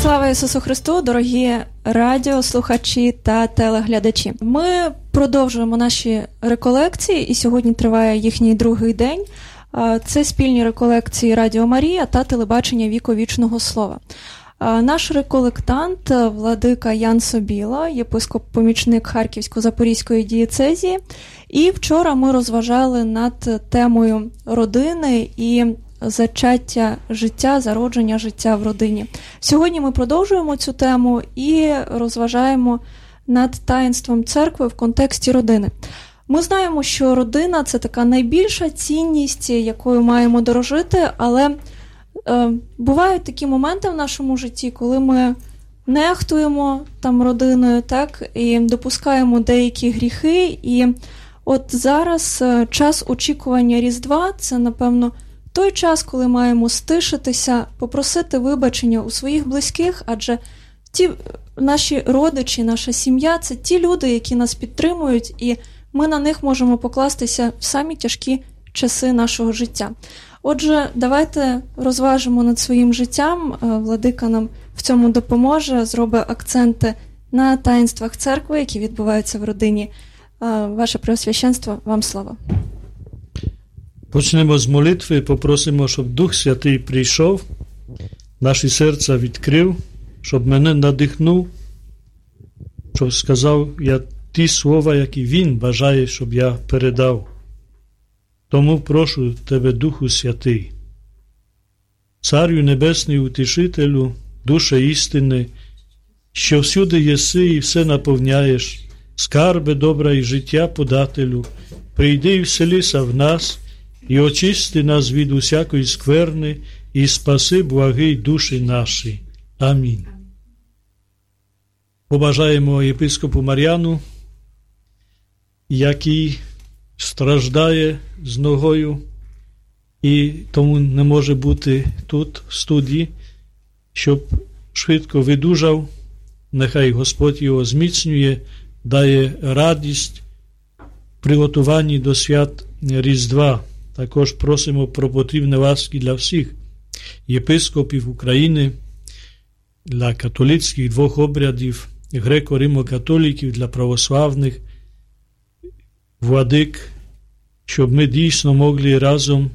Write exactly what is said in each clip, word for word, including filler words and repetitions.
Слава Ісусу Христу, дорогі радіослухачі та телеглядачі. Ми продовжуємо наші реколекції, і сьогодні триває їхній другий день. Це спільні реколекції Радіо Марія та телебачення Віковічного Слова. Наш реколектант, владика Ян Собіла, єпископ-помічник Харківсько-Запорізької дієцезії. І вчора ми розважали над темою родини і зачаття життя, зародження життя в родині. Сьогодні ми продовжуємо цю тему і розважаємо над таїнством церкви в контексті родини. Ми знаємо, що родина – це така найбільша цінність, якою маємо дорожити, але е, бувають такі моменти в нашому житті, коли ми нехтуємо там родиною, так, і допускаємо деякі гріхи. І от зараз час очікування Різдва – це, напевно, той час, коли маємо стишитися, попросити вибачення у своїх близьких, адже ті наші родичі, наша сім'я – це ті люди, які нас підтримують, і ми на них можемо покластися в самі тяжкі часи нашого життя. Отже, давайте розважимо над своїм життям. Владика нам в цьому допоможе, зробить акценти на таїнствах церкви, які відбуваються в родині. Ваше Преосвященство, вам слово. Почнемо з молитви, попросимо, щоб Дух Святий прийшов, наші серця відкрив, щоб мене надихнув, щоб сказав я ті слова, які Він бажає, щоб я передав. Тому прошу Тебе, Духу Святий, Царю Небесний, Утішителю, Душе істини, що всюди єси і все наповняєш, скарби добра і життя подателю, прийди і вселися в нас, і очисти нас від усякої скверни, і спаси благий душі наші. Амінь. Побажаємо єпископу Мар'яну, який страждає з ногою і тому не може бути тут, в студії, щоб швидко видужав. Нехай Господь його зміцнює, дає радість в приготуванні до свят Різдва. Також просимо про потрібні ласки для всіх єпископів України, для католицьких двох обрядів, греко-римо-католиків, для православних владик, щоб ми дійсно могли разом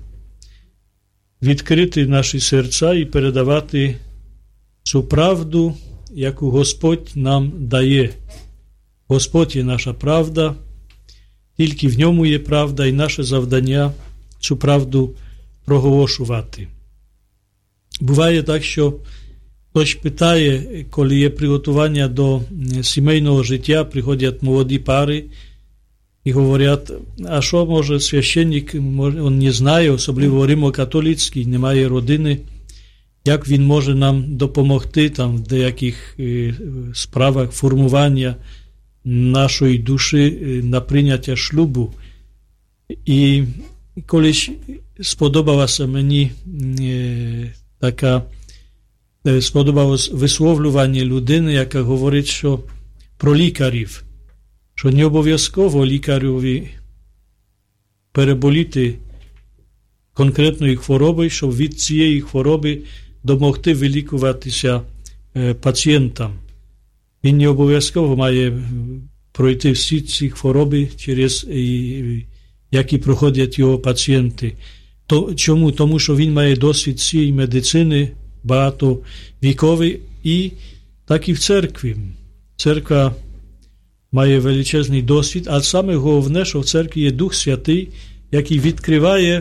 відкрити наші серця і передавати цю правду, яку Господь нам дає. Господь є наша правда, тільки в ньому є правда, і наше завдання цю правду проголошувати. Буває так, що хтось питає, коли є приготування до сімейного життя, приходять молоді пари і говорять, а що може священник, він не знає, особливо римо-католицький, немає родини, як він може нам допомогти там в деяких справах формування нашої душі на прийняття шлюбу. І колись сподобалося мені е, така, е, сподобалось висловлювання людини, яка говорить, що про лікарів, що не обов'язково лікареві переболіти конкретної хвороби, щоб від цієї хвороби допомогти вилікуватися е, пацієнтам. Він не обов'язково має пройти всі ці хвороби, через і, які проходять його пацієнти. То, чому? Тому що він має досвід цієї медицини, багатовіковий, і так і в церкві. Церква має величезний досвід, а саме головне, що в церкві є Дух Святий, який відкриває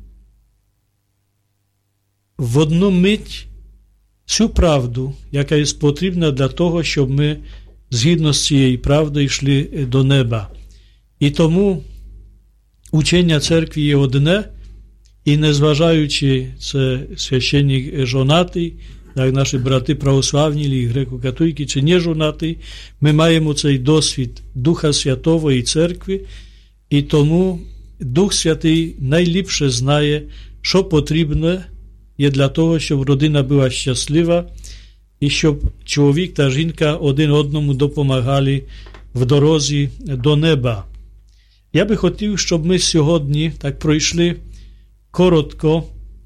в одну мить цю правду, яка є потрібна для того, щоб ми згідно з цією правдою йшли до неба. І тому учення церкви є одне, і незважаючи, це священник жонатий, як наші брати православні, і греко-католики, чи не жонатий, ми маємо цей досвід Духа Святого і церкви, і тому Дух Святий найліпше знає, що потрібно є для того, щоб родина була щаслива, і щоб чоловік та жінка один одному допомагали в дорозі до неба. Я би хотів, щоб ми сьогодні так пройшли коротко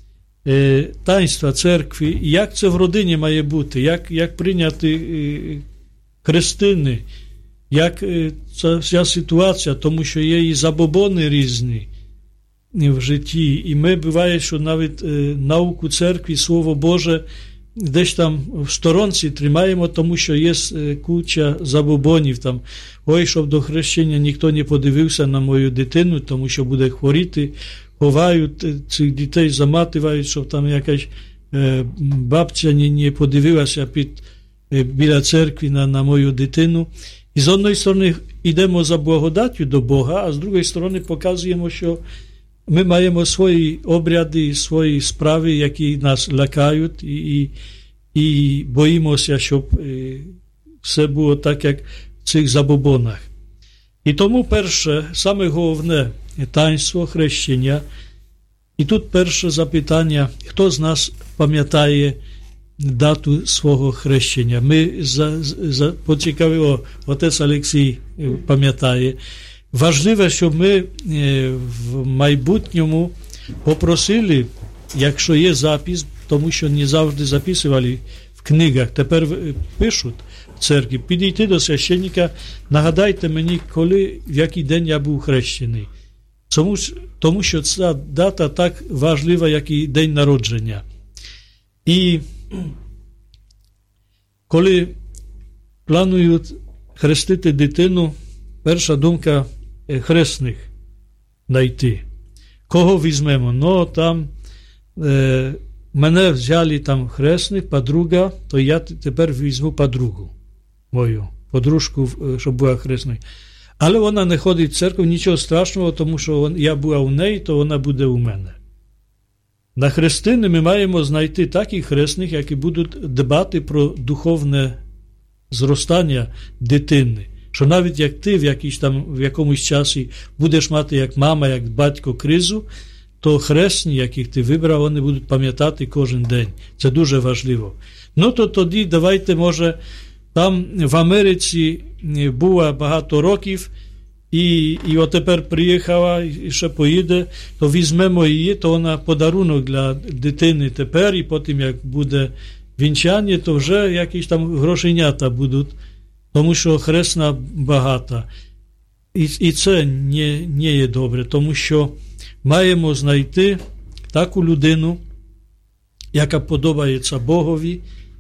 таїнства церкви, як це в родині має бути, як, як прийняти хрестини, як ця, ця ситуація, тому що є і забобони різні в житті. І ми буває, що навіть науку церкви, Слово Боже, десь там в сторонці тримаємо, тому що є куча забобонів. Там, ой, щоб до хрещення ніхто не подивився на мою дитину, тому що буде хворіти. Ховають цих дітей, замативають, щоб там якась е, бабця не, не подивилася під, е, біля церкви на, на мою дитину. І з одної сторони йдемо за благодаттю до Бога, а з другої сторони показуємо, що ми маємо свої обряди, свої справи, які нас лякають, і, і, і боїмося, щоб е, все було так, як в цих забобонах. І тому перше, саме головне таїнство хрещення. І тут перше запитання, хто з нас пам'ятає дату свого хрещення? Ми за, за, поцікавило, отець Олексій пам'ятає. Важливо, щоб ми в майбутньому попросили, якщо є запис, тому що не завжди записували в книгах, тепер пишуть в церкві, підійти до священника, нагадайте мені, коли, в який день я був хрещений. Тому, тому що ця дата так важлива, як і день народження. І коли планують хрестити дитину, перша думка – хресних знайти. Кого візьмемо? Ну, там е, мене взяли там хресних, подруга, то я тепер візьму подругу мою, подружку, щоб була хресною. Але вона не ходить в церкву, нічого страшного, тому що я була у неї, то вона буде у мене. На хрестини ми маємо знайти таких хресних, які будуть дбати про духовне зростання дитини. Що навіть як ти в, якійсь там, в якомусь часі будеш мати як мама, як батько кризу, то хресні, яких ти вибрав, вони будуть пам'ятати кожен день. Це дуже важливо. Ну то тоді давайте, може, там в Америці була багато років, і, і от тепер приїхала і ще поїде, то візьмемо її, то вона подарунок для дитини тепер, і потім, як буде вінчання, то вже якісь там грошенята будуть, тому що хресна багата. І, і це не, не є добре, тому що маємо знайти таку людину, яка подобається Богові,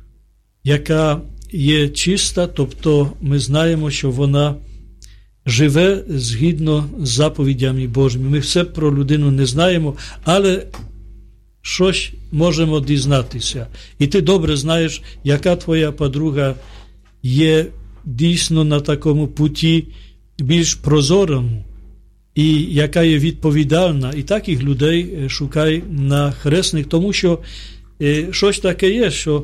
яка є чиста, тобто ми знаємо, що вона живе згідно з заповідями Божими. Ми все про людину не знаємо, але щось можемо дізнатися. І ти добре знаєш, яка твоя подруга є дійсно на такому путі більш прозорому, і яка є відповідальна. І таких людей шукай на хресних, тому що щось таке є, що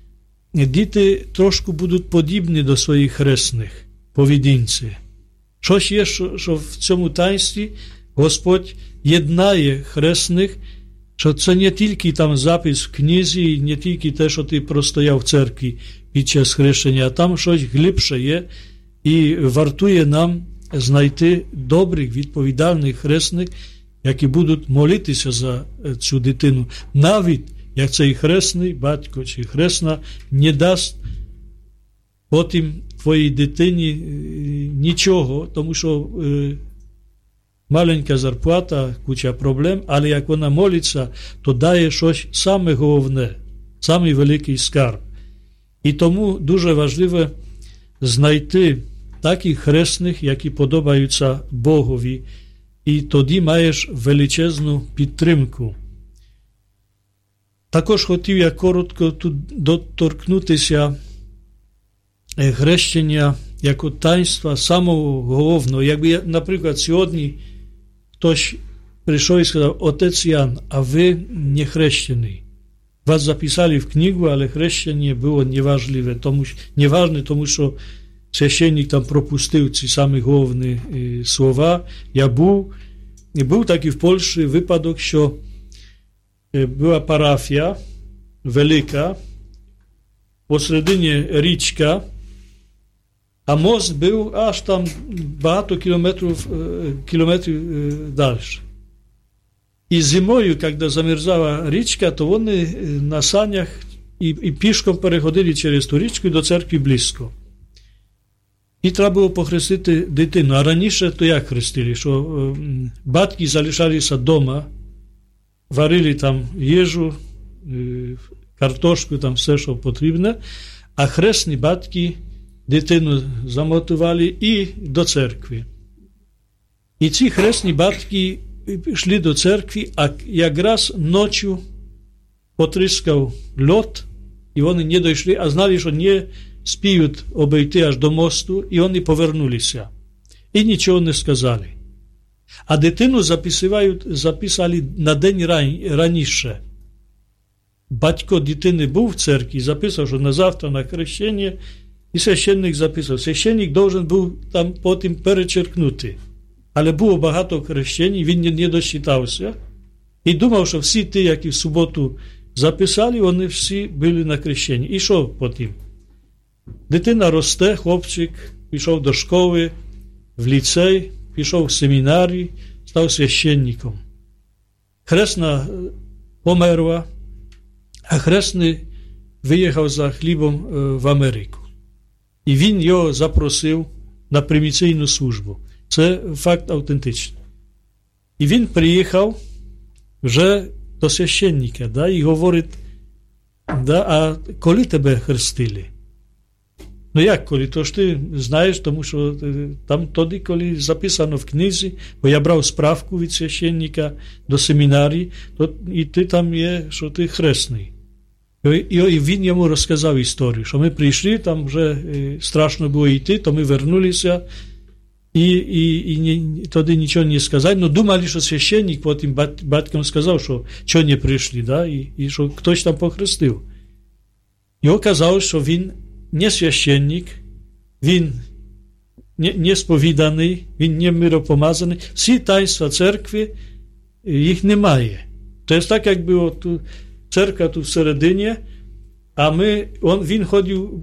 діти трошки будуть подібні до своїх хресних поведінці. Щось є, що, що в цьому таїнстві Господь єднає хресних, що це не тільки там запис в книзі, не тільки те, що ти простояв в церкві під час хрещення, а там щось глибше є, і вартує нам знайти добрих, відповідальних хресних, які будуть молитися за цю дитину. Навіть як цей хресний батько чи хресна не дасть потім твоїй дитині нічого, тому що е, маленька зарплата, куча проблем, але як вона молиться, то дає щось саме головне, самий великий скарб. І тому дуже важливо знайти таких хресних, які подобаються Богові, і тоді маєш величезну підтримку. Також хотів я коротко тут доторкнутися хрещення як таїнства самого головного. Якби, наприклад, сьогодні хтось прийшов і сказав: отець Ян, а ви не хрещений. Вас записали в книгу, але хрещення було неважливе, тому, неважне, тому що священник там пропустив ці самі головні е, слова. Я був, і був такий в Польщі випадок, що е, була парафія велика, посередині річка, а мост був аж там багато кілометрів, кілометрів далі. І зимою, коли замерзала річка, то вони на санях і, і пішком переходили через ту річку до церкви близько. І треба було похрестити дитину. А раніше то як хрестили? Що е, батьки залишалися вдома, варили там їжу, е, картошку, там все, що потрібне, а хресні батьки дитину замотували і до церкви. І ці хресні батьки йшли до церкви, а якраз ночі потріскав лід, і вони не дійшли, а знали, що не спіють обійти аж до мосту, і вони повернулися. І нічого не сказали. А дитину записали на день раніше. Батько дитини був в церкві, записав, що на завтра на хрещення, і священник записав. Священник должен був там потім перечеркнути. Але було багато хрещень, він не дочитався. І думав, що всі ті, які в суботу записали, вони всі були на хрещенні. І що потім? Дитина росте, хлопчик, пішов до школи, в ліцей, пішов в семінарій, став священником. Хресна померла, а хресний виїхав за хлібом в Америку. І він його запросив на приміційну службу. Це факт автентичний. І він приїхав вже до священника, да, і говорить, да, а коли тебе хрестили? Ну як коли? То ж ти знаєш, тому що там тоді, коли записано в книзі, бо я брав справку від священника до семінарії, то і ти там є, що ти хресний. І, і він йому розказав історію, що ми прийшли, там вже страшно було йти, то ми вернулися, і, і, і ні, тоді нічого не сказали, но думали, що священник потім бат, батькам сказав, що чого не прийшли, да, і, і що хтось там похрестив. І оказалось, що він не священник, він не, не сповіданий, він не миропомазаний. Всі таїнства церкви, їх немає. То є так, якби от церква тут всередині, а ми, он, він ходив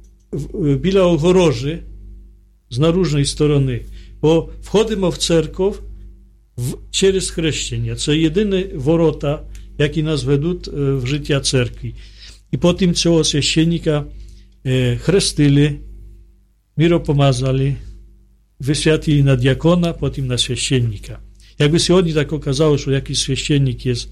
біля огорожі з наружної сторони, бо входимо в церкву в, через хрещення. Це єдині ворота, які нас ведуть в життя церкви. І потім цього священника е, хрестили, миропомазали, висвятили на діакона, потім на священника. Якби сьогодні так оказалось, що якийсь священник є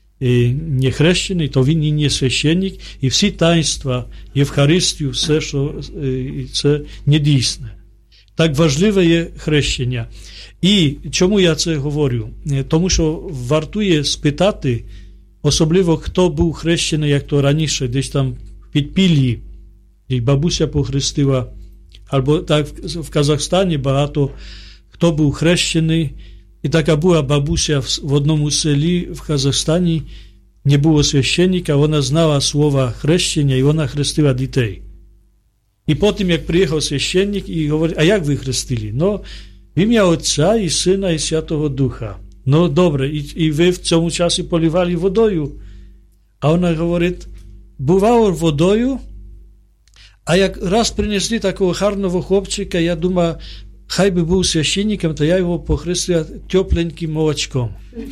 не хрещений, то він і не священник, і всі таїнства, Євхаристію, все, що це недійсне. Так важливе є хрещення. І чому я це говорю? Тому що вартує спитати, особливо хто був хрещений, як то раніше, десь там в підпіллі, як бабуся похрестила, або так в Казахстані багато хто був хрещений. І така була бабуся в одному селі в Казахстані, не було священника, вона знала слова хрещення, і вона хрестила дітей. І потім, як приїхав священник, і говорить, а як ви хрестили? Ну, в ім'я Отця і Сина і Святого Духа. Ну, добре, і, і ви в цьому часі полівали водою. А вона говорить, бувало водою, а як раз принесли такого гарного хлопчика, я думаю, хай би був священником, то я його похрестила тепленьким молочком.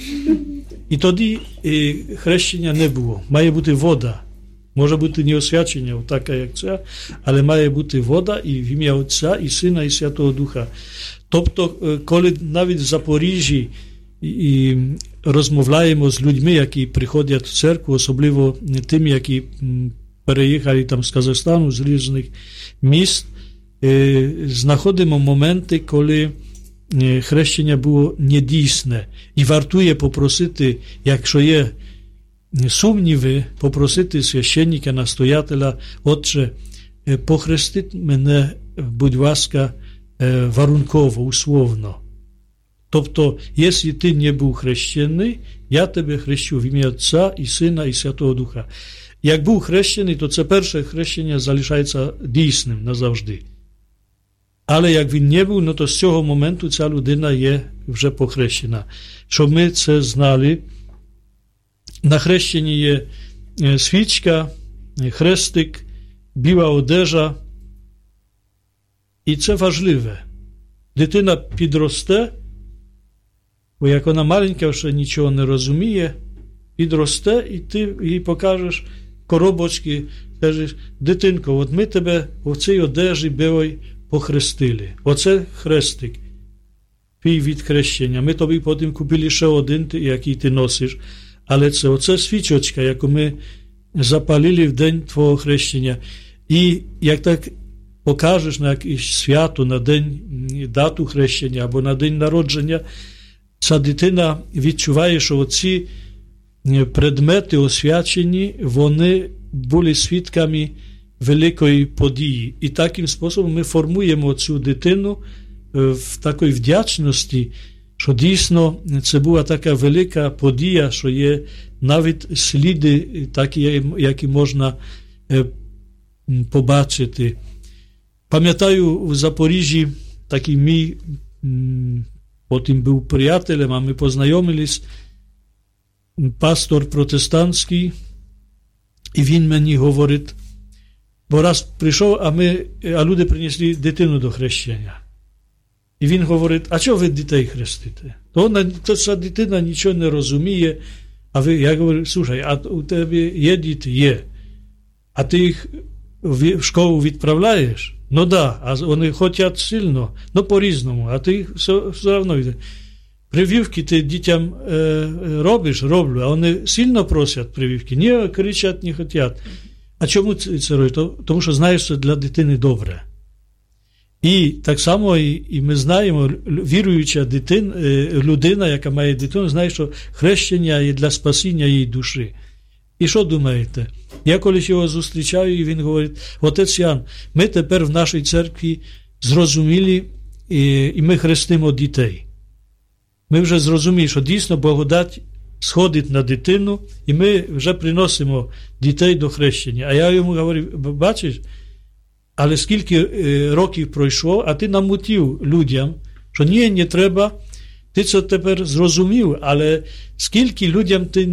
І тоді і хрещення не було. Має бути вода. Може бути не освячення, така як це, але має бути вода і в ім'я Отця, і Сина, і Святого Духа. Тобто, коли навіть в Запоріжжі і розмовляємо з людьми, які приходять в церкву, особливо тими, які переїхали там з Казахстану, з різних міст, знаходимо моменти, коли хрещення було недійсне. І вартує попросити, якщо є сумніви, попросити священника, настоятеля, Отче, похрестіть мене, будь ласка, warunkowo, условно. Тобто, якщо ти не був хрещений, я тебе хрещу в ім'я Отця і Сина і Святого Духа. Як був хрещений, то це перше хрещення залишається дійсним назавжди. Але як він не був, ну то з цього моменту ця людина є вже похрещена. Щоб ми це знали, на хрещенні є свічка, хрестик, біла одежа. І це важливе. Дитина підросте, Бо як вона маленька, ще нічого не розуміє, підросте, і ти їй покажеш коробочки, кажеш, дитинко, от ми тебе в цій одежі білої похрестили. Оце хрестик, твій від хрещення. Ми тобі потім купили ще один, який ти носиш. Але це оце свічочка, яку ми запалили в день твого хрещення. І як так покажеш на якесь свято, на день, дату хрещення або на день народження, ця дитина відчуває, що оці предмети освячені, вони були свідками великої події. І таким способом ми формуємо цю дитину в такій вдячності, що дійсно це була така велика подія, що є навіть сліди такі, які можна побачити. Пам'ятаю, в Запоріжжі такий мій потім був приятелем, а ми познайомились, пастор протестантський, і він мені говорить, бо раз прийшов, а, ми, а люди принесли дитину до хрещення. І він говорить, а чого ви дітей хрестите? То, вона, то ця дитина нічого не розуміє, а ви, я говорю, слухай, а у тебе є діти? Є. А ти їх в школу відправляєш? Ну да, а вони хочуть сильно, ну по-різному, а ти їх все, все одно йде. Прививки ти дітям е, робиш? Роблю, а вони сильно просять прививки? Ні, кричать, не хочуть. А чому це роблять? Тому що знаєш, що для дитини добре. І так само і, і ми знаємо, віруюча дитин, е, людина, яка має дитину, знає, що хрещення є для спасіння її душі. І що думаєте? Я колись його зустрічаю, і він говорить, отець Ян, ми тепер в нашій церкві зрозуміли, і, і ми хрестимо дітей. Ми вже зрозуміли, що дійсно благодать сходить на дитину, і ми вже приносимо дітей до хрещення. А я йому говорю, бачиш, але скільки років пройшло, а ти намутив людям, що ні, не треба, ти це тепер зрозумів, але скільки людям ти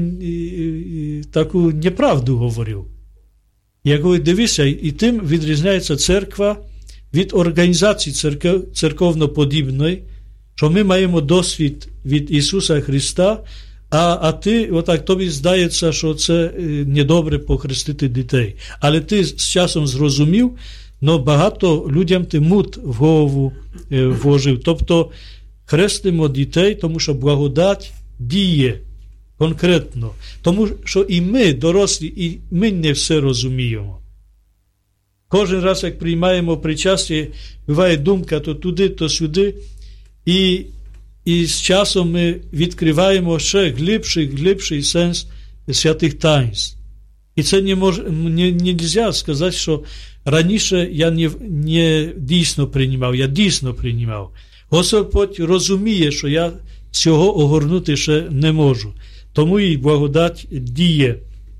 таку неправду говорив. Я говорю, дивися, і тим відрізняється церква від організації церков, церковно-подібної, що ми маємо досвід від Ісуса Христа, а, а ти, отак, тобі здається, що це недобре похрестити дітей. Але ти з часом зрозумів, но багато людям ти мут в голову е, вложив. Тобто хрестимо дітей, тому що благодать діє конкретно. Тому що і ми, дорослі, і ми не все розуміємо. Кожен раз, як приймаємо причастя, буває думка то туди, то сюди, і, і з часом ми відкриваємо ще глибший, глибший сенс святих таїнств. І це не можна не, не можна сказати, що раніше я не, не дійсно приймав, я дійсно приймав. Господь розуміє, що я цього огорнути ще не можу. Тому і благодать діє.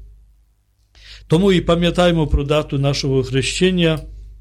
Тому і пам'ятаємо про дату нашого хрещення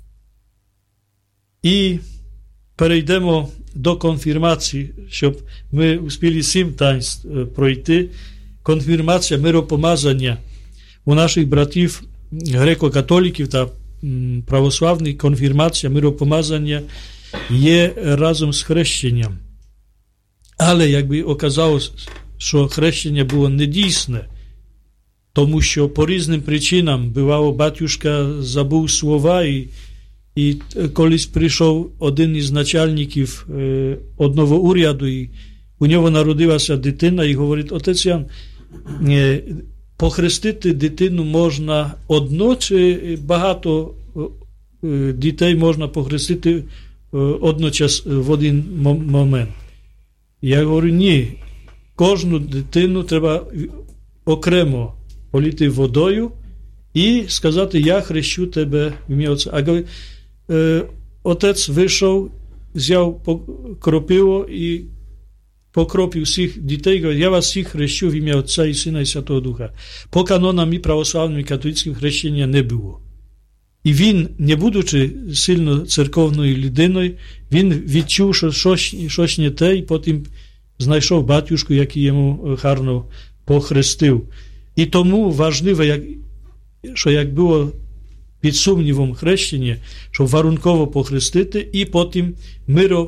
і перейдемо до конфірмації, щоб ми успіли сім таїнств пройти. Конфірмація, миропомазання у наших братів греко-католиків та православних, конфірмація, миропомазання є разом з хрещенням. Але якби оказалось, що хрещення було недійсне, тому що по різним причинам, бувало, батюшка забув слова, і, і колись прийшов один із начальників е, одного уряду, і у нього народилася дитина, і говорить, отець Ян, е, похрестити дитину можна одно, чи багато е, дітей можна похрестити е, одночас в один момент? Я говорю, ні, кожну дитину треба окремо полити водою і сказати, я хрещу тебе в ім'я Отця. А говорить, е, отець вийшов, взяв кропиво і покропив всіх дітей, говорить, я вас всіх хрещу в ім'я Отця і Сина і Святого Духа. По канонам і православним і католицьким хрещення не було. І він, не будучи сильно церковною людиною, він відчув, що щось, щось не те, і потім знайшов батюшку, який йому гарно похрестив. І тому важливо, як, що як було під сумнівом хрещення, що варунково похрестити і потім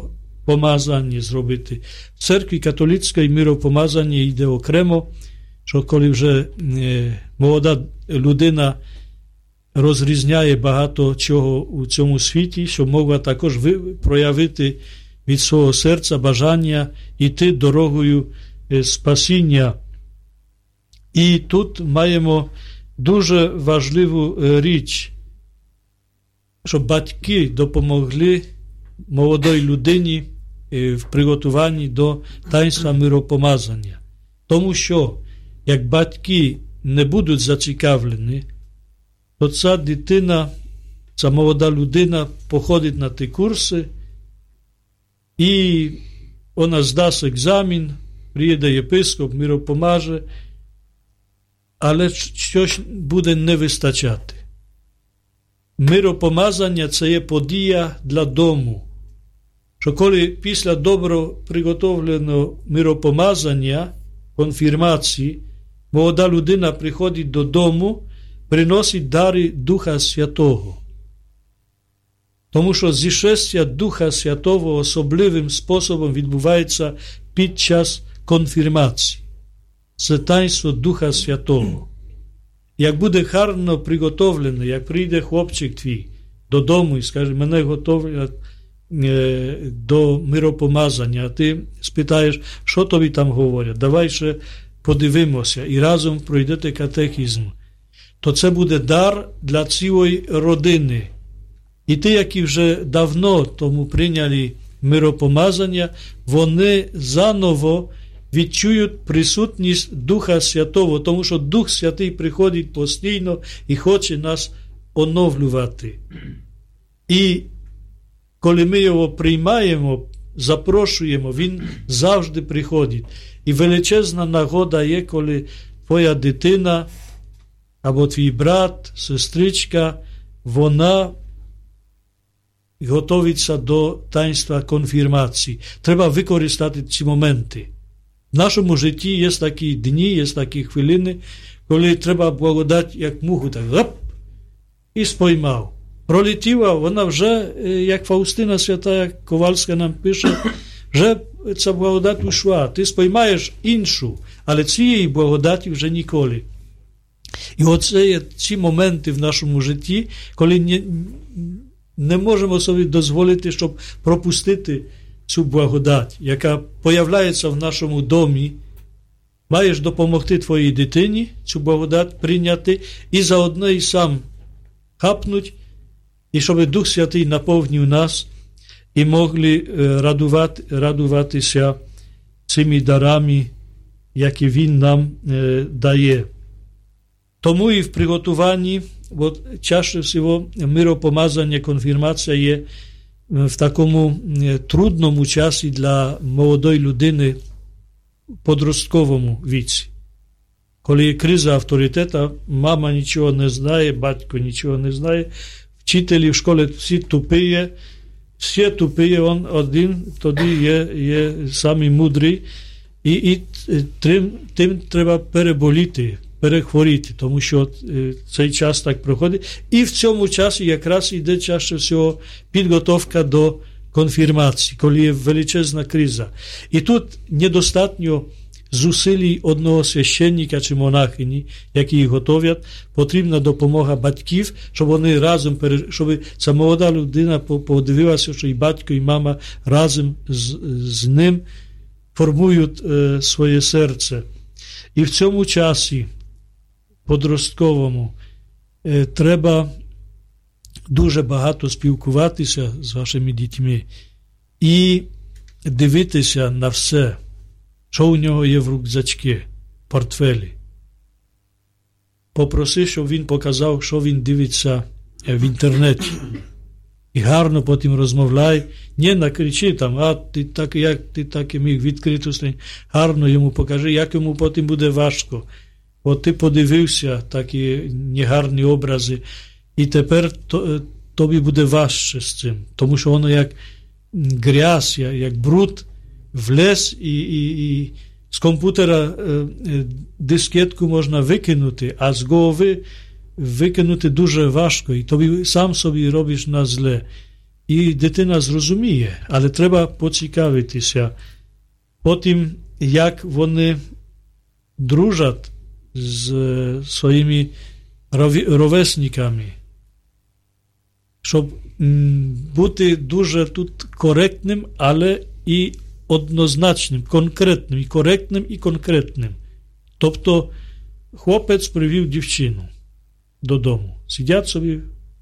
миропомазання зробити. В церкві католицькій миропомазання йде окремо, що коли вже е, молода людина розрізняє багато чого у цьому світі, щоб могла також проявити від свого серця бажання йти дорогою е, спасіння. І тут маємо дуже важливу е, річ, щоб батьки допомогли молодій людині в приготуванні до таїнства миропомазання. Тому що, як батьки не будуть зацікавлені, то ця дитина, ця молода людина походить на ті курси, і вона здасть екзамен, приїде єпископ, миропомаже, але щось буде не вистачати. Миропомазання – це є подія для дому. Що коли після добро приготовленого миропомазання, конфірмації, молода людина приходить додому, приносить дари Духа Святого. Тому що зішестя Духа Святого особливим способом відбувається під час конфірмації. Це таїнство Духа Святого. Як буде гарно приготовлено, як прийде хлопчик твій додому і скаже, мене готовлять е, до миропомазання, а ти спитаєш, що тобі там говорять, давай ще подивимося і разом пройдете катехізм, то це буде дар для цілої родини. І ті, які вже давно тому прийняли миропомазання, вони заново відчують присутність Духа Святого, тому що Дух Святий приходить постійно і хоче нас оновлювати. І коли ми його приймаємо, запрошуємо, він завжди приходить. І величезна нагода є, коли твоя дитина або твій брат, сестричка, вона готується до таїнства конфірмації. Треба використати ці моменти. В нашому житті є такі дні, є такі хвилини, коли треба благодать, як муху, так, оп, і споймав. Пролетіла, вона вже, як Фаустина Свята Ковальська нам пише, вже ця благодать ушла. Ти споймаєш іншу, але цієї благодаті вже ніколи. І оце є ці моменти в нашому житті, коли не, не можемо собі дозволити, щоб пропустити цю благодать, яка появляється в нашому домі. Маєш допомогти твоїй дитині цю благодать прийняти і заодно і сам хапнуть, і щоб Дух Святий наповнив нас і могли радувати, радуватися цими дарами, які Він нам е, дає. Тому і в приготуванні, от чаще всього миропомазання, конфірмація є в такому трудному часі для молодої людини в подростковому віці. Коли є криза авторитета, мама нічого не знає, батько нічого не знає, вчителі в школі всі тупіє, всі тупіє, він один, тоді є, є самий мудрий, і, і тим, тим треба переболіти, перехворіти, тому що цей час так проходить. І в цьому часі якраз йде чаще всього підготовка до конфірмації, коли є величезна криза. І тут недостатньо зусиль одного священника чи монахині, які їх готовлять, потрібна допомога батьків, щоб вони разом, щоб ця молода людина подивилася, що і батько, і мама разом з, з ним формують е, своє серце. І в цьому часі подростковому е, треба дуже багато спілкуватися з вашими дітьми і дивитися на все, що у нього є в рюкзачки, портфелі. Попроси, щоб він показав, що він дивиться в інтернеті. І гарно потім розмовляй. Не накричи там, а ти так, як ти так і міг відкритості. Гарно йому покажи, як йому потім буде важко. От ти подивився такі негарні образи, і тепер то, тобі буде важче з цим. Тому що воно як грязь, як бруд, влез і, і, і з комп'ютера е, дискетку можна викинути, а з голови викинути дуже важко, і тобі сам собі робиш на зле. і дитина зрозуміє, але треба поцікавитися потім, як вони дружать з своїми ровесниками, щоб бути дуже тут коректним, але і однозначним, конкретним, і коректним, і конкретним. Тобто хлопець привів дівчину додому. Сидять собі,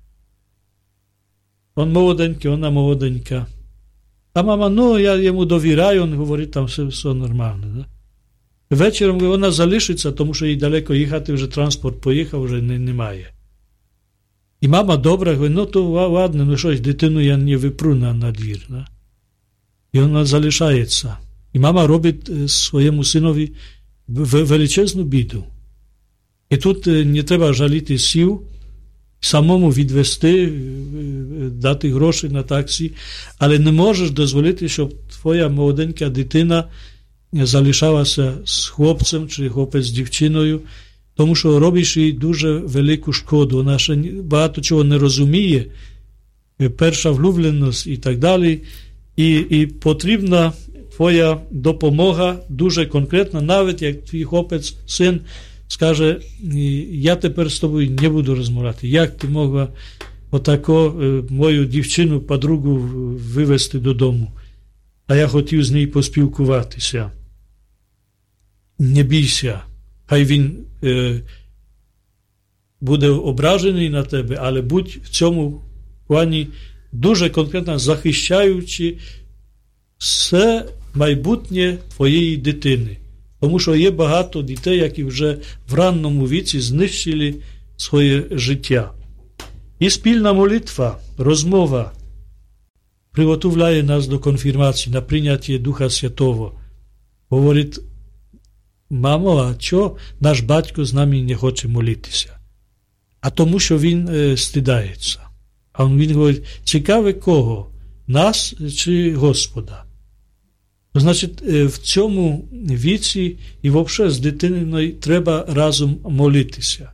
він молоденький, вона молоденька. А мама, ну, я йому довіряю, він говорить, там все, все нормально. Да? Вечором вона залишиться, тому що їй далеко їхати, вже транспорт поїхав, вже не, немає. І мама добра, говорить, ну, то ладно, ну щось, дитину я не випру на, на двір. Да? І вона залишається. І мама робить своєму синові величезну біду. І тут не треба жаліти сил, самому відвести, дати гроші на таксі, але не можеш дозволити, щоб твоя молоденька дитина залишалася з хлопцем чи хлопець з дівчиною, тому що робиш їй дуже велику шкоду. Вона ще багато чого не розуміє, перша влюбленість і так далі. І, і потрібна твоя допомога дуже конкретна, навіть як твій хлопець, син, скаже, я тепер з тобою не буду розмовляти. Як ти могла отако мою дівчину, подругу вивезти додому? А я хотів з нею поспілкуватися. Не бійся. Хай він е, буде ображений на тебе, але будь в цьому плані дуже конкретно захищаючи все майбутнє твоєї дитини. Тому що є багато дітей, які вже в ранному віці знищили своє життя. І спільна молитва, розмова приготовляє нас до конфірмації, на прийняття Духа Святого. Говорить, мамо, а чого наш батько з нами не хоче молитися? А тому, що він е, стидається. А він говорить, цікаве кого? Нас чи Господа? Значить, в цьому віці і взагалі з дитиною треба разом молитися.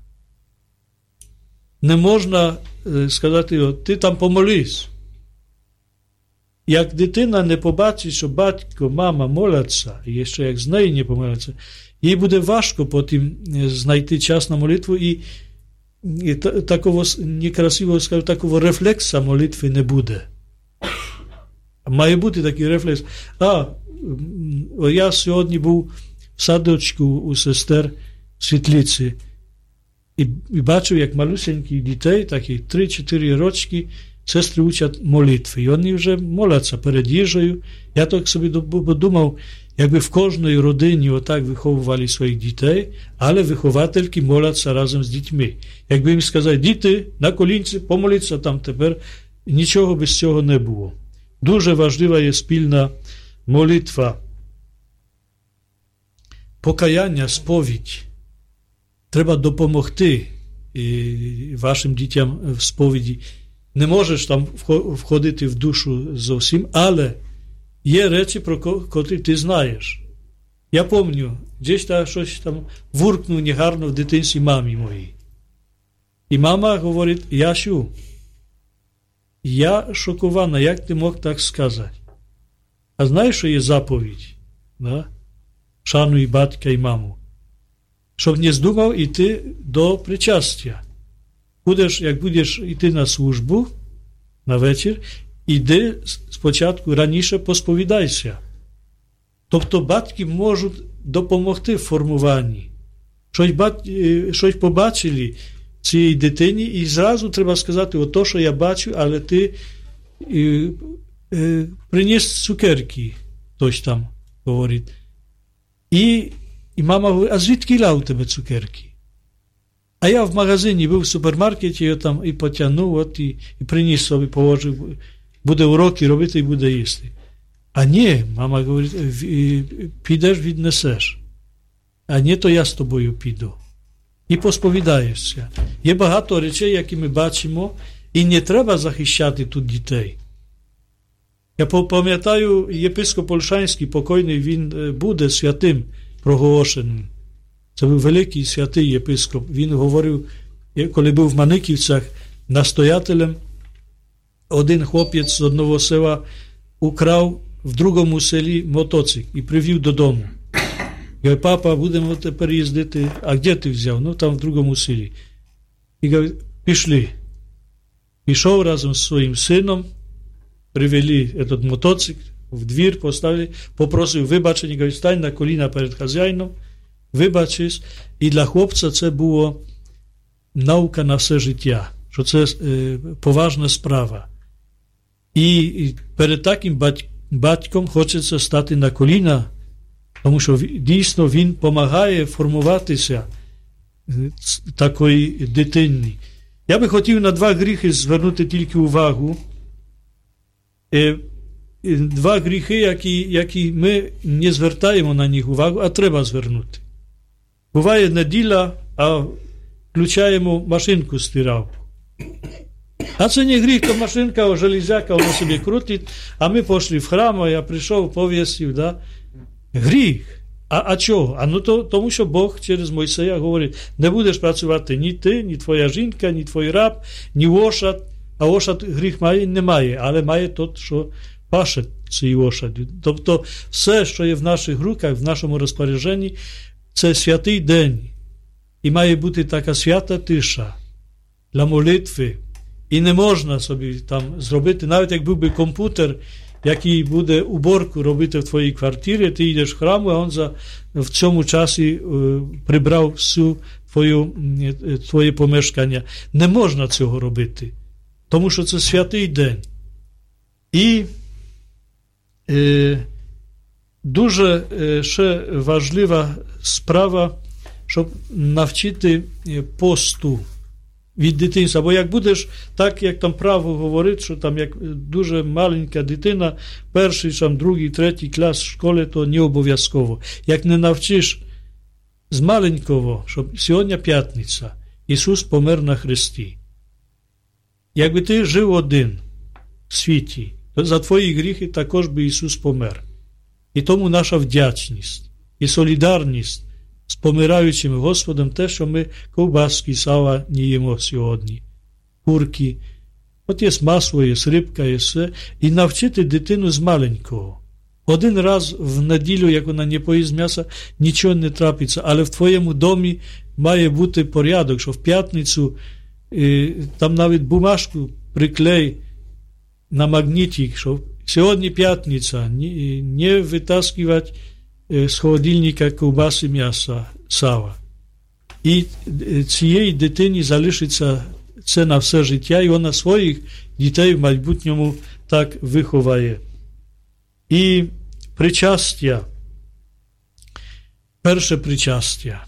Не можна сказати, ти там помолись. Як дитина не побачить, що батько, мама моляться, і ще як з нею не помоляться, їй буде важко потім знайти час на молитву, і, і такого, некрасивого скажу, такого рефлекса молитви не буде. Має бути такий рефлекс. А, я сьогодні був в садочку у сестер в Світлиці і, і бачив, як малюсенькі дітей, такі три-чотири рочки, сестри учать молитви. І вони вже моляться перед їжею. Я так собі подумав, якби в кожній родині отак виховували своїх дітей, але виховательки моляться разом з дітьми. Якби їм сказати, діти, на колінці, помоліться там тепер, нічого без цього не було. Дуже важлива є спільна молитва. Покаяння, сповідь. Треба допомогти вашим дітям в сповіді. Не можеш там входити в душу зовсім, але є речі, про котрі ти знаєш. Я пам'ятаю, десь там щось там вуркнув негарно в дитинстві мамі моїй. І мама говорить, Яшу, я шокована, як ти мог так сказати? А знаєш, що є заповідь? Да? Шануй батька і маму. Щоб не здумав іти до причастя. Будеш, як будеш йти на службу, на вечір, іди спочатку раніше посповідайся. Тобто батьки можуть допомогти в формуванні. Щось, бат... Щось побачили цієї дитині, і зразу треба сказати, ото, що я бачу, але ти е, е, приніс цукерки, хтось там говорить. І, і мама говорить, а звідки у тебе цукерки? А я в магазині був в супермаркеті, я там і потягнув, от, і, і приніс собі, положив, буде уроки робити і буде їсти. А ні, мама говорить, підеш, віднесеш. А ні, то я з тобою піду. І посповідаєшся. Є багато речей, які ми бачимо, і не треба захищати тут дітей. Я пам'ятаю, єпископ Ольшанський, покойний, він буде святим проголошеним. Це був великий святий єпископ. Він говорив, коли був в Маниківцях настоятелем, один хлопець з одного села украв в другому селі мотоцикл і привів додому. Каже, папа, будемо тепер їздити. А де ти взяв? Ну, там в другому селі. І каже, пішли. Пішов разом з своїм сином, привели этот мотоцикл, в двір поставили, попросив вибачення, каже, стань на коліна перед хазяїном, вибачись. І для хлопця це було наука на все життя, що це е, поважна справа. І, і перед таким бать, батьком хочеться стати на коліна, тому що дійсно він допомагає формуватися такої дитини. Я би хотів на два гріхи звернути тільки увагу. Е, два гріхи, які, які ми не звертаємо на них увагу, а треба звернути. Буває неділя, а включаємо машинку стиралку. А це не гріх, то машинка, о, железяка, вона собі крутить, а ми пішли в храм, а я прийшов, повісив, да? Гріх. А, а чого? А ну то, тому що Бог через Мойсея говорить, не будеш працювати ні ти, ні твоя жінка, ні твій раб, ні лошадь. А лошадь гріх має? Не має, але має тот, що паше цій лошаді. Тобто все, що є в наших руках, в нашому розпорядженні, це святий день. І має бути така свята тиша для молитви. І не можна собі там зробити, навіть як був би комп'ютер, який буде уборку робити в твоїй квартирі, ти йдеш в храм, а він за, в цьому часі е, прибрав всю твою, е, твоє помешкання. Не можна цього робити, тому що це святий день. І е, дуже е, ще важлива справа, щоб навчити посту від дитинства. Бо як будеш, так як там право говорить, що там як дуже маленька дитина, перший, там, другий, третій клас в школі, то не обов'язково. Як не навчиш з маленького, що сьогодні п'ятниця, Ісус помер на хресті. Якби ти жив один в світі, то за твої гріхи також би Ісус помер. І тому наша вдячність і солідарність з помираючим Господом те, що ми ковбаски, сала не їмо сьогодні, курки. От є масло, є рибка, є все. І навчити дитину з маленького. Один раз в неділю, як вона не поїсть м'яса, нічого не трапиться, але в твоєму домі має бути порядок, що в п'ятницю і, там навіть бумажку приклей на магнітик, що сьогодні п'ятниця, не, не витаскувати з холодильника ковбаси, м'яса, сала. І цієї дитині залишиться це на все життя, і вона своїх дітей в майбутньому так виховає. І причастя, перше причастя.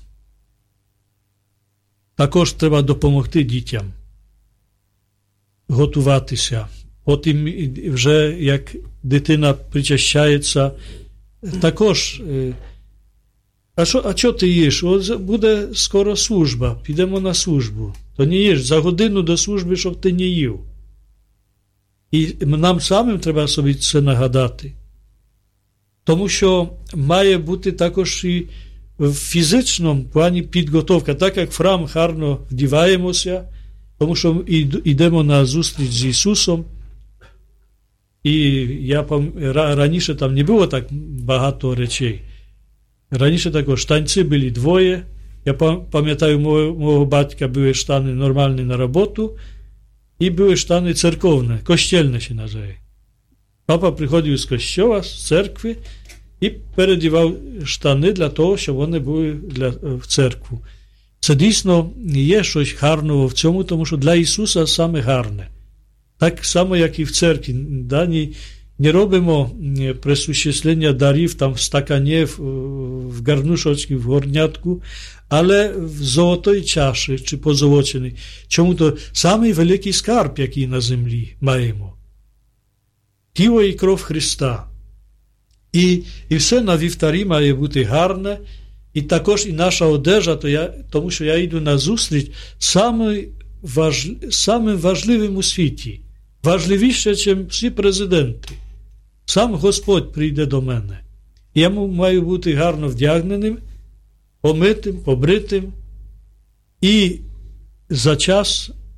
Також треба допомогти дітям готуватися. Потім вже, як дитина причащається, також, а що, а що ти їш? От буде скоро служба, підемо на службу. То не їж за годину до служби, щоб ти не їв. І нам самим треба собі це нагадати. Тому що має бути також і в фізичному плані підготовка. Так як в храм гарно вдіваємося, тому що йдемо на зустріч з Ісусом. І я раніше там не було так багато речей. Раніше також танці були двоє. Я пам'ятаю, мого, мого батька були штани нормальні на роботу і були штани церковні, костельні ще називає. Папа приходив з костьола, з церкви і передівав штани для того, щоб вони були для, в церкву. Це дійсно є щось гарного в цьому, тому що для Ісуса саме гарне. Так само, як і в церкві. Да? Не, не робимо присуществлення дарів там в стакані, в, в гарнушочці, в горнятку, але в золотій чаші чи позолоченій. Чому то самий великий скарб, який на землі маємо. Тіло і кров Христа. І, і все на вівтарі має бути гарне, і також і наша одежа, то я, тому що я йду на зустріч самим важ, самим важливим у світі. Важливіше, ніж всі президенти. Сам Господь прийде до мене. Я маю бути гарно вдягненим, помитим, побритим і за час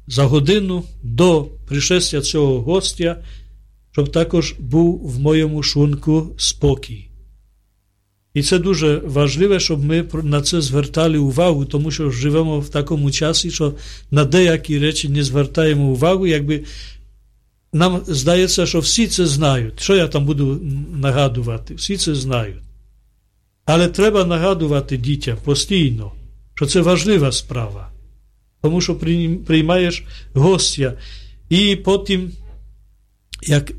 за годину до пришестя цього гостя, щоб також був в моєму шлунку спокій. І це дуже важливо, щоб ми на це звертали увагу, тому що живемо в такому часі, що на деякі речі не звертаємо увагу, якби нам здається, що всі це знають. Що я там буду нагадувати? Всі це знають. Але треба нагадувати дітям постійно, що це важлива справа. Тому що приймаєш гостя. І потім, як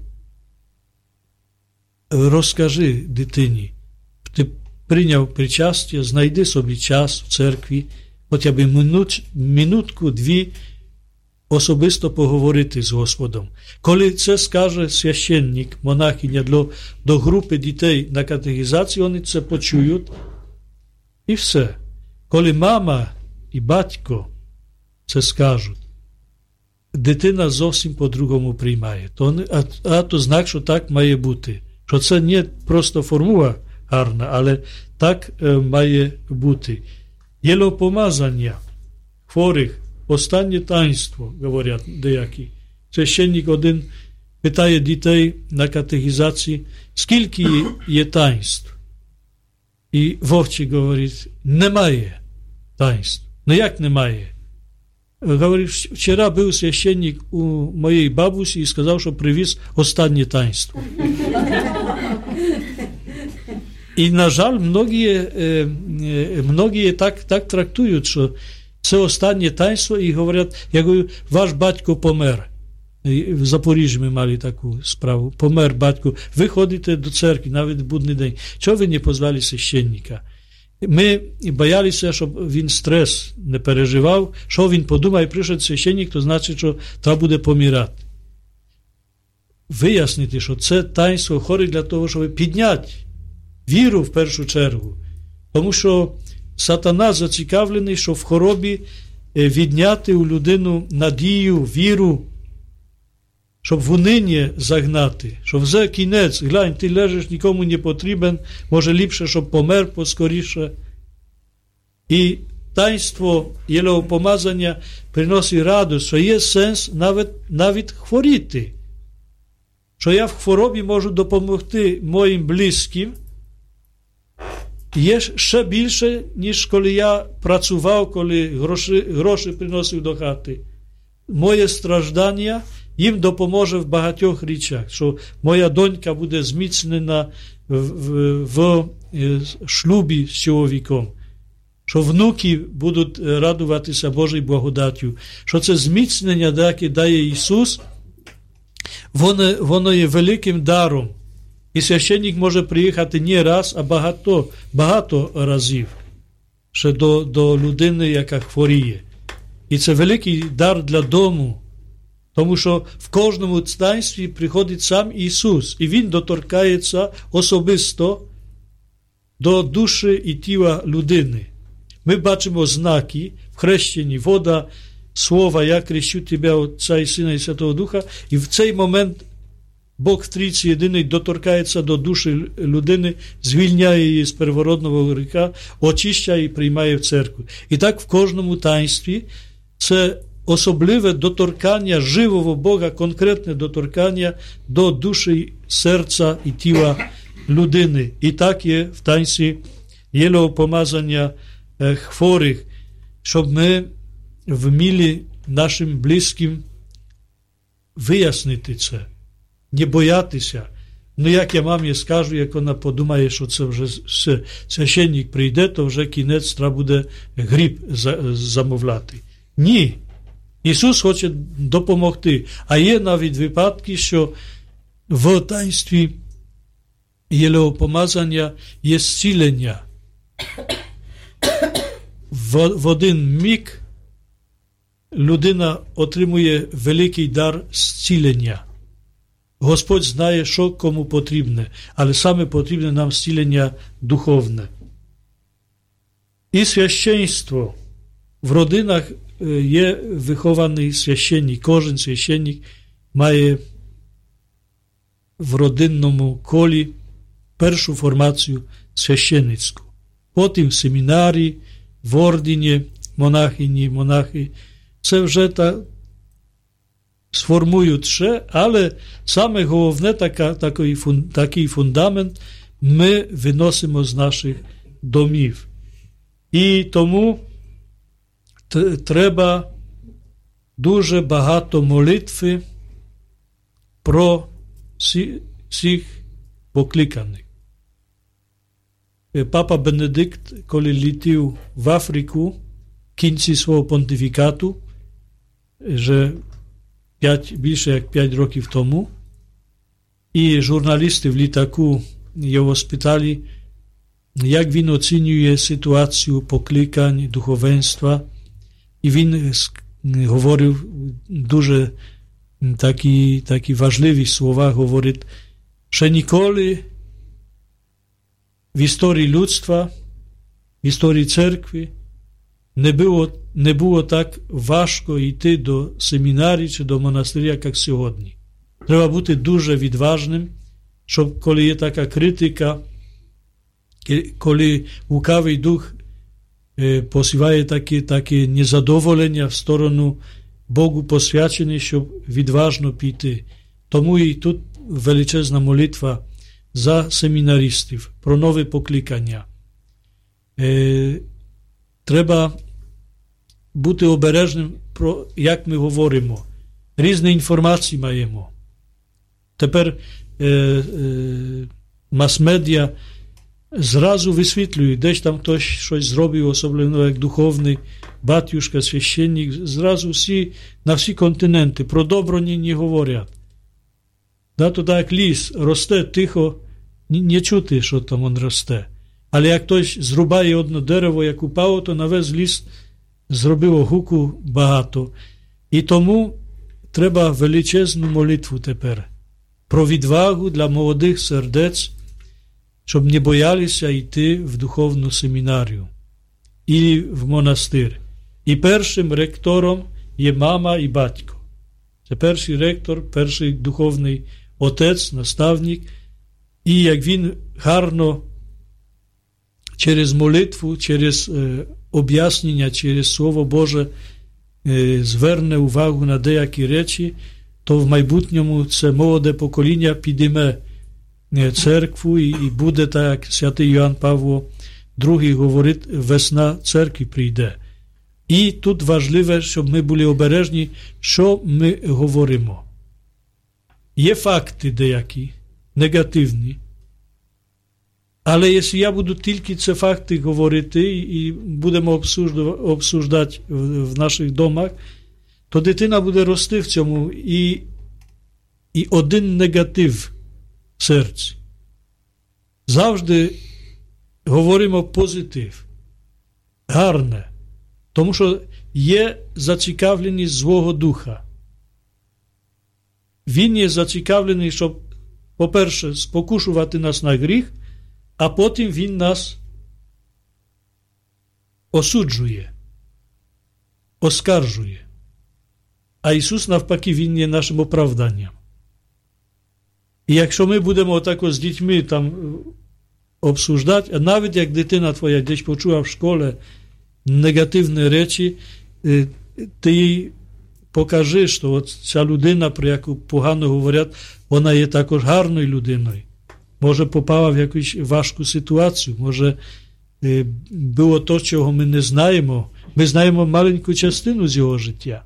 розкажи дитині, ти прийняв причастя, знайди собі час в церкві, хоча б минут, минутку, дві, особисто поговорити з Господом. Коли це скаже священник, монахиня до, до групи дітей на катехізації, вони це почують. І все. Коли мама і батько це скажуть, дитина зовсім по-другому приймає. То, а, а то знак, що так має бути. Що це не просто формула гарна, але так е, має бути. Єлопомазання хворих, останнє таїнство, говорять деякі. Священник один питає дітей на катехізації, скільки є таїнств? І вовчик говорить, немає таїнств. Ну як немає? Говорить, вчора був священник у моєї бабусі і сказав, що привіз останнє таїнство. І, на жаль, многі, многі так, так трактують, що це останнє таїнство, і говорять, я говорю, ваш батько помер. В Запоріжжі ми мали таку справу. Помер батько. Ви ходите до церкви, навіть в будний день. Чого ви не позвали священника? Ми боялися, щоб він стрес не переживав. Що він подумає, прийшов священник, то значить, що треба буде помирати. Вияснити, що це таїнство хворих для того, щоб підняти віру в першу чергу. Тому що сатана зацікавлений, що в хворобі відняти у людину надію, віру, щоб в униння загнати, щоб вже кінець, глянь, ти лежиш, нікому не потрібен, може ліпше, щоб помер поскоріше. І таїнство єлеопомазання приносить радість, що є сенс навіть, навіть хворіти. Що я в хворобі можу допомогти моїм близьким, є ще більше, ніж коли я працював, коли гроші, гроші приносив до хати. Моє страждання їм допоможе в багатьох речах, що моя донька буде зміцнена в, в, в шлюбі з чоловіком, що внуки будуть радуватися Божій благодаттю, що це зміцнення, яке дає Ісус, воно, воно є великим даром. І священник може приїхати не раз, а багато, багато разів ще до, до людини, яка хворіє. І це великий дар для дому, тому що в кожному таїнстві приходить сам Ісус, і Він доторкається особисто до душі і тіла людини. Ми бачимо знаки в хрещенні, вода, слова, я крещу тебе, Отця і Сина і Святого Духа, і в цей момент Бог в Трійці єдиний доторкається до душі людини, звільняє її з первородного гріха, очищає і приймає в церкву. І так в кожному таїнстві це особливе доторкання живого Бога, конкретне доторкання до душі, серця і тіла людини. І так є в таїнстві єлеопомазання хворих, щоб ми вміли нашим близьким вияснити це. Не боятися. Ну, як я мамі скажу, як вона подумає, що це вже священник прийде, то вже кінець треба буде гріб замовляти. Ні. Ісус хоче допомогти. А є навіть випадки, що в таїнстві єлеопомазання є зцілення. В, в один миг людина отримує великий дар зцілення. Господь знає, що кому потрібне, але саме потрібне нам зцілення духовне. І священство. В родинах є вихований священник. Кожен священник має в родинному колі першу формацію священницьку. Потім в семінарі, в ордені, монахині, монахи. Це вже та сформують ще, але саме головне така, такий, такий фундамент ми виносимо з наших домів. І тому треба дуже багато молитви про всіх покликаних. Папа Бенедикт, коли літив в Африку в кінці свого понтифікату, вже п'ять, більше як п'ять років тому, і журналісти в літаку його спитали, як він оцінює ситуацію покликань духовенства, і він говорив дуже такі, такі важливі слова, говорить, що ніколи в історії людства, в історії церкви не було, не було так важко йти до семінарії чи до монастиря, як сьогодні. Треба бути дуже відважним, щоб коли є така критика, коли лукавий дух посіває таке, таке незадоволення в сторону Богу посвячений, щоб відважно піти. Тому і тут величезна молитва за семінаристів, про нове покликання. Е, треба бути обережним, про як ми говоримо. Різні інформації маємо. Тепер е, е, мас-медіа зразу висвітлюють, десь там хтось щось зробив, особливо як духовний батюшка, священник, зразу всі, на всі континенти про добро ні не говорять. Да, то так ліс росте тихо, не чути, що там він росте. Але як хтось зрубає одне дерево, як упало, то на весь ліс зробило гуку багато. І тому треба величезну молитву тепер. Про відвагу для молодих сердець, щоб не боялися йти в духовну семінарію і в монастир. І першим ректором є мама і батько. Це перший ректор, перший духовний отець, наставник. І як він гарно через молитву, через е, об'яснення, через Слово Боже е, зверне увагу на деякі речі, то в майбутньому це молоде покоління підійме церкву і, і буде так, як святий Йоанн Павло другий говорить, весна церкви прийде. І тут важливе, щоб ми були обережні, що ми говоримо. Є факти деякі, негативні, але якщо я буду тільки ці факти говорити і будемо обсуждати в наших домах, то дитина буде рости в цьому і, і один негатив в серці. Завжди говоримо позитив, гарне, тому що є зацікавленість Злого Духа. Він є зацікавлений, щоб, по-перше, спокушувати нас на гріх, а потім він нас осуджує, оскаржує. А Ісус, навпаки, Він є нашим оправданням. І якщо ми будемо отако з дітьми там обсуждати, а навіть як дитина твоя десь почула в школі негативні речі, ти їй покажи, що от ця людина, про яку погано говорять, вона є також гарною людиною. Може попала в якусь важку ситуацію, може було то, чого ми не знаємо. Ми знаємо маленьку частину з його життя.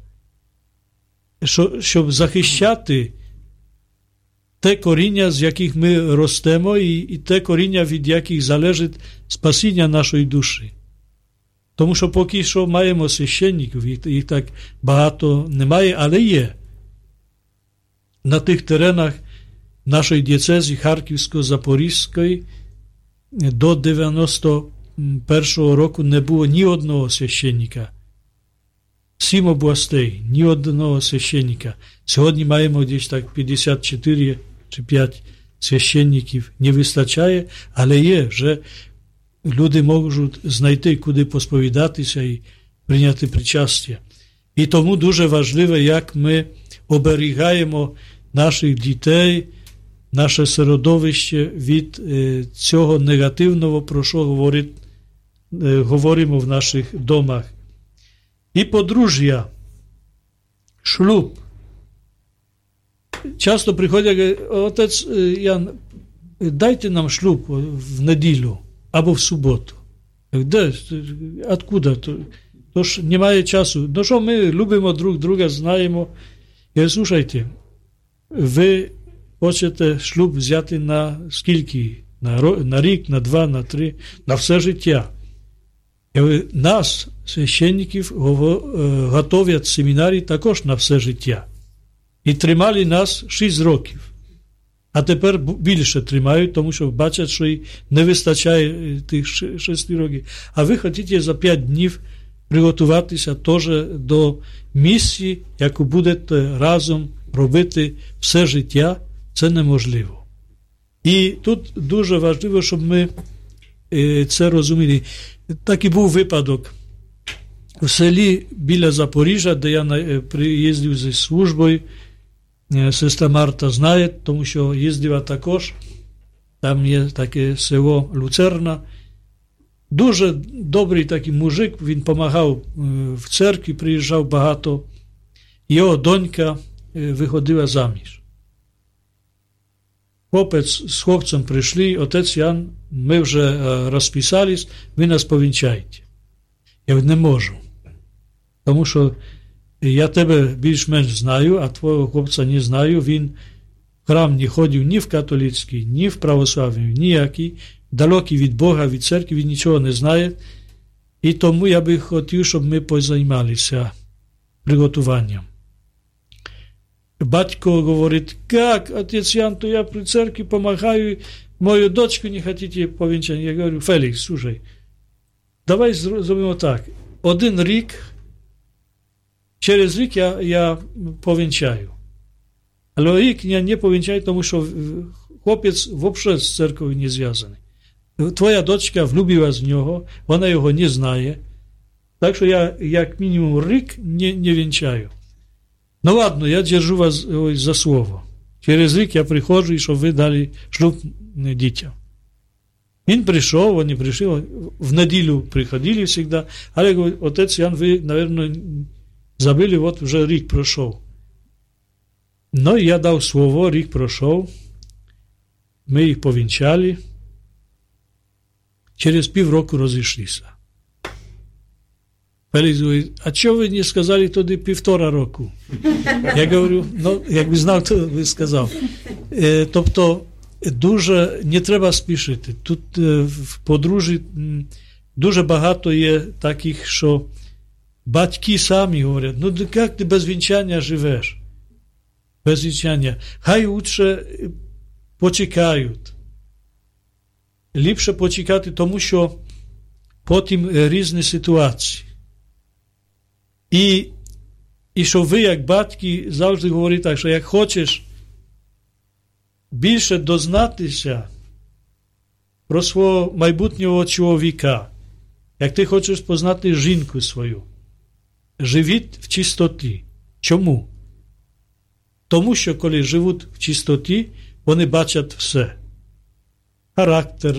Щоб захищати те коріння, з яких ми ростемо, і, і те коріння, від яких залежить спасіння нашої душі. Тому що поки що маємо священників, їх, їх так багато немає, але є. На тих теренах нашої дієцезії Харківсько-Запорізької до дев'яносто першого року не було ні одного священника. Сім областей, ні одного священника. Сьогодні маємо десь так п'ятдесят чотири чи п'ять священників. Не вистачає, але є, вже люди можуть знайти, куди посповідатися і прийняти причастя. І тому дуже важливо, як ми оберігаємо наших дітей, наше середовище від е, цього негативного, про що говорить, е, говоримо в наших домах. І подружжя, шлюб, часто приходять, отець Ян, дайте нам шлюб в неділю або в суботу. Де? Откуда? Тож немає часу. Ну що, ми любимо друг друга, знаємо. І слушайте, ви хочете шлюб взяти на скільки? На, на рік, на два, на три, на все життя. І нас, священників, готовлять семінарі також на все життя. І тримали нас шість років. А тепер більше тримають, тому що бачать, що і не вистачає тих шести років. А ви хочете за п'ять днів приготуватися теж до місії, яку будете разом робити все життя, це неможливо. І тут дуже важливо, щоб ми це розуміли. Такий був випадок в селі біля Запоріжжя, де я приїздив зі службою. Сестра Марта знає, тому що їздила також. Там є таке село Люцерна. Дуже добрий такий мужик, він допомагав в церкві, приїжджав багато. Його донька виходила заміж. Хлопець з хлопцем прийшли, отець Ян, ми вже розписались, ви нас повінчаєте. Я не можу, тому що я тебе більш-менш знаю, а твого хлопця не знаю, він в храм не ходив ні в католицький, ні в православний, ніякий, далекий від Бога, від церкви, він нічого не знає. І тому я би хотів, щоб ми позаймалися приготуванням. Батько говорить, як, отець Ян, то я при церкві допомагаю, мою дочку не хочете повінчати. Я говорю, Фелікс, слушай, давай зробимо так, один рік, через рік я, я повінчаю. Але рік я не повінчаю, тому що хлопець взагалі з церквою не зв'язаний. Твоя дочка влюбилась в нього, вона його не знає. Так що я, як мінімум, рік не, не вінчаю. Ну ладно, я держу вас ой, за слово. Через рік я приходжу, і щоб ви дали шлюб дітям. Він прийшов, вони прийшли, в неділю приходили завжди, але говорить, отець Ян, ви, мабуть, забили, от вже рік пройшов. Ну, я дав слово, рік пройшов, ми їх повінчали, через півроку розійшлися. Фелікс говорить, а чого ви не сказали тоді півтора року? Я говорю, ну, якби знав, то би сказав. Е, тобто, дуже не треба спішити. Тут е, в подружжі дуже багато є таких, що батьки самі говорять, ну, як ти без вінчання живеш? Без вінчання. Хай лучше почекають. Ліпше почекати, тому що потім різні ситуації. І, і що ви, як батьки, завжди говорите так, що як хочеш більше дознатися про свого майбутнього чоловіка, як ти хочеш познати жінку свою, живіть в чистоті. Чому? Тому що, коли живуть в чистоті, вони бачать все. Характер,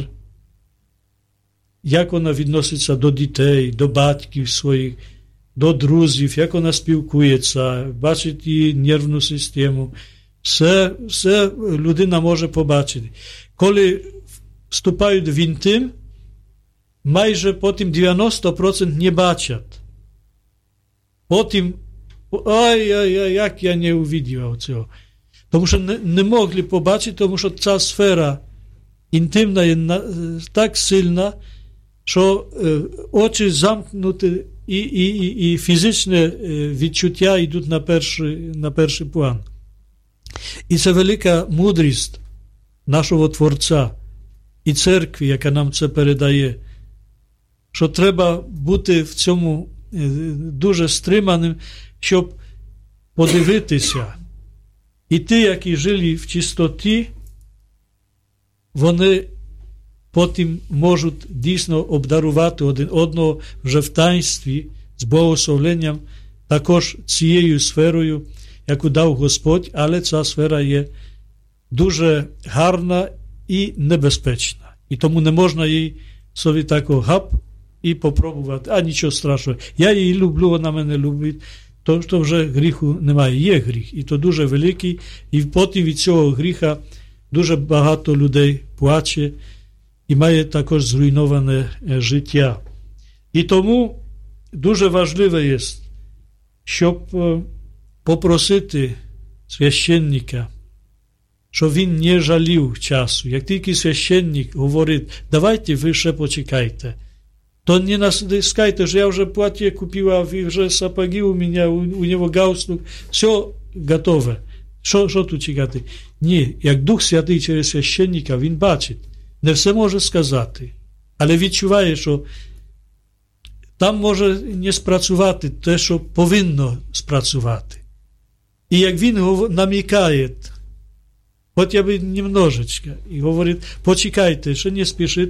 як вона відноситься до дітей, до батьків своїх, до друзів, як вона спілкується, бачить її нервну систему. Все, все людина може побачити. Коли вступають в інтим, майже потім дев'яносто відсотків не бачать. Потім, ай-ай-ай, як я не увидів цього. Тому що не, не могли побачити, тому що ця сфера інтимна є так сильна, що е, очі замкнуті і, і, і, і фізичне відчуття йдуть на перший, на перший план. І це велика мудрість нашого Творця і церкви, яка нам це передає, що треба бути в цьому дуже стриманим, щоб подивитися. І ті, які жили в чистоті, вони потім можуть дійсно обдарувати один одного вже в таїнстві з благословенням, також цією сферою, яку дав Господь, але ця сфера є дуже гарна і небезпечна. І тому не можна їй собі тако гап і попробувати, а нічого страшного. Я її люблю, вона мене любить. то, то вже гріху немає. Є гріх, і то дуже великий, і потім від цього гріха дуже багато людей плаче і має також зруйноване життя. І тому дуже важливо є, щоб попросити священника, щоб він не жалів часу. Як тільки священник говорить, давайте ви ще почекайте, то не наскайте, що я вже плаття купила, вже сапоги у мене, у, у нього галстук, все готове. Що, що тут чекати? Ні, як Дух Святий через священника, він бачить, не все може сказати, але відчуває, що там може не спрацювати те, що повинно спрацювати. І як він намікає, хоча б немножечко, і говорить, почекайте, що не спішить,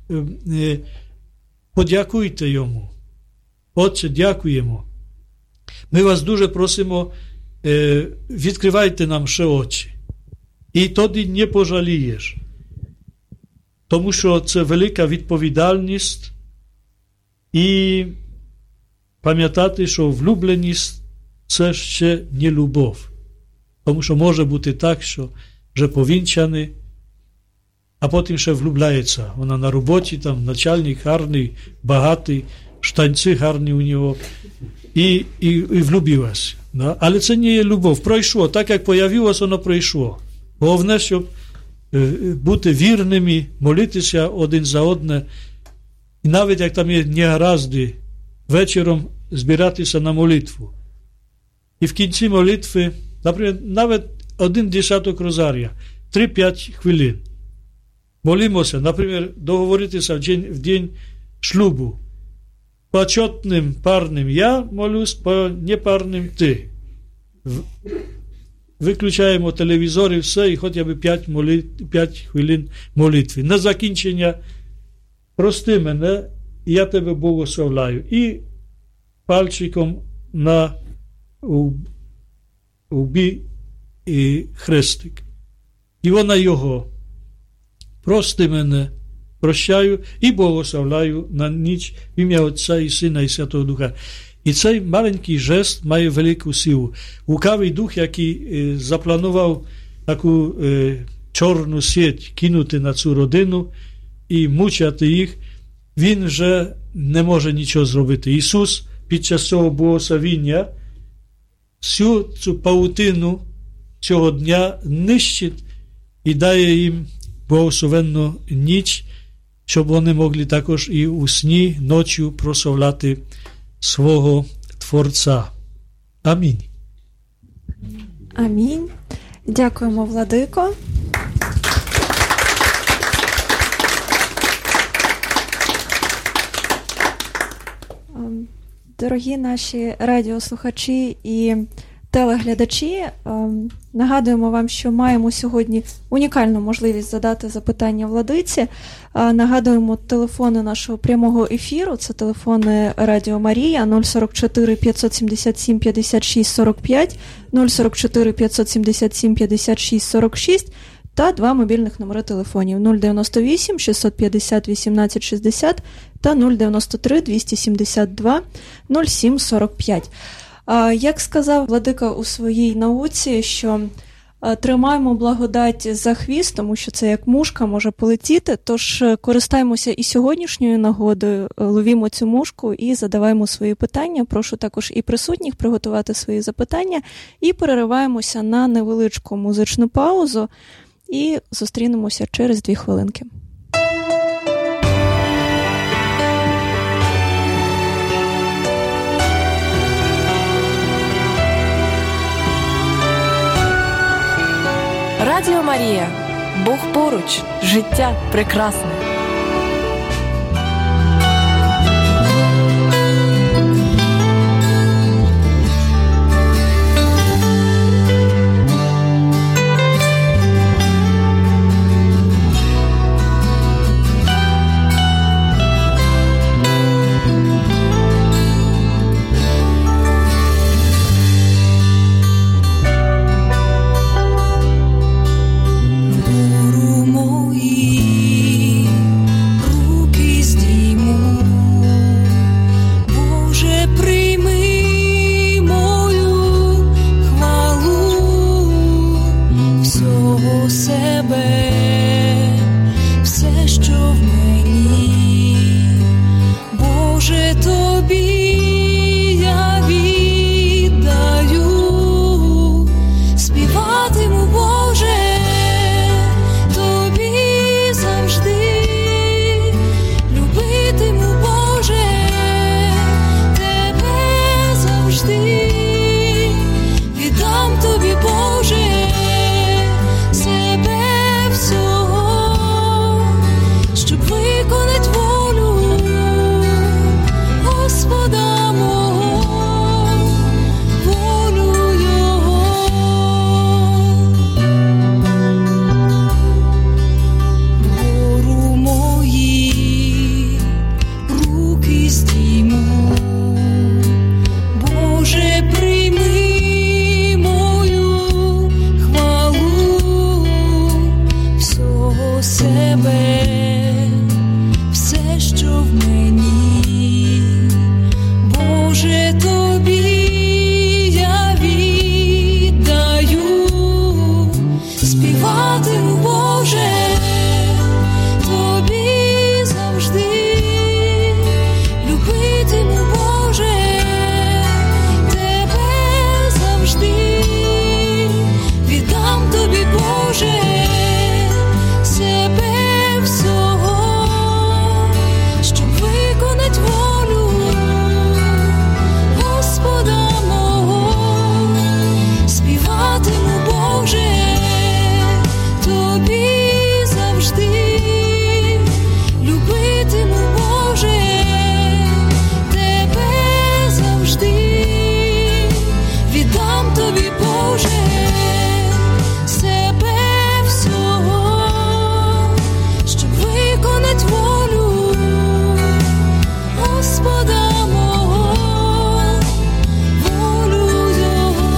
подякуйте йому. Отче, дякуємо. Ми вас дуже просимо, відкривайте нам ще очі. І тоді не пожалієш. Тому що це велика відповідальність. І пам'ятати, що влюбленість – це ще не любов. Тому що може бути так, що вже повінчаний, а потім ще влюбляється. Вона на роботі, там начальник гарний, багатий, штанці гарні у нього. І, і, і влюбилась. Да? Але це не є любов. Пройшло. Так, як появилось, воно пройшло. Головне, щоб бути вірними, молитися один за одне. І навіть як там є негаразди, вечором збиратися на молитву. І в кінці молитви, наприклад, навіть один десяток розарія, три-п'ять хвилин. Молимося, наприклад, договоритися в день, в день шлюбу. По чотним парним я молюсь, по непарним ти. Виключаємо телевізор і все, і хоча б п'ять, молит... п'ять хвилин молитви. На закінчення прости мене, і я тебе благословляю. І пальчиком на лбі і хрестик. І вона його. Прости мене, прощаю і благословляю на ніч в ім'я Отця і Сина і Святого Духа. І цей маленький жест має велику силу. Лукавий дух, який е, запланував таку е, чорну сіть кинути на цю родину і мучати їх, він вже не може нічого зробити. Ісус під час цього благословіння всю цю паутину цього дня нищить і дає їм благословенну ніч, щоб вони могли також і у сні ночі прославляти свого Творця. Амінь. Амінь. Дякуємо, Владико. Дорогі наші радіослухачі і телеглядачі, нагадуємо вам, що маємо сьогодні унікальну можливість задати запитання Владиці. Нагадуємо телефони нашого прямого ефіру, це телефони Радіо Марія нуль сорок чотири п'ятсот сімдесят сім п'ятдесят шість сорок п'ять, нуль сорок чотири п'ятсот сімдесят сім п'ятдесят шість сорок шість та два мобільних номери телефонів нуль дев'яносто вісім шістсот п'ятдесят вісімнадцять шістдесят та нуль дев'яносто три двісті сімдесят два нуль сім сорок п'ять. Як сказав Владика у своїй науці, що тримаємо благодать за хвіст, тому що це як мушка може полетіти, тож користаємося і сьогоднішньою нагодою, ловімо цю мушку і задаваємо свої питання. Прошу також і присутніх приготувати свої запитання і перериваємося на невеличку музичну паузу і зустрінемося через дві хвилинки. Радіо Марія. Бог поруч. Життя прекрасне. Guru moi себе, все, що в мені, Боже, тобі я віддаю, співатиму, Боже, тобі завжди, любитиму, Боже, тебе завжди, віддам тобі, Боже, себе всього, щоб виконати волю Господа мого, волю Його. Вгору мої руки здійму, Боже, прийми мою хвалу, всього себе, все, що в мені, Боже, тобі я віддаю, співатиму, Боже, тобі завжди, любитиму, Боже, тебе завжди, віддам тобі, Боже, себе всього, щоб виконати волю Господа мого, співатиму, Боже, тобі завжди, любитиму, Боже, тебе завжди, віддам тобі, Боже, себе всього, щоб виконати волю Господа мого, волю Його.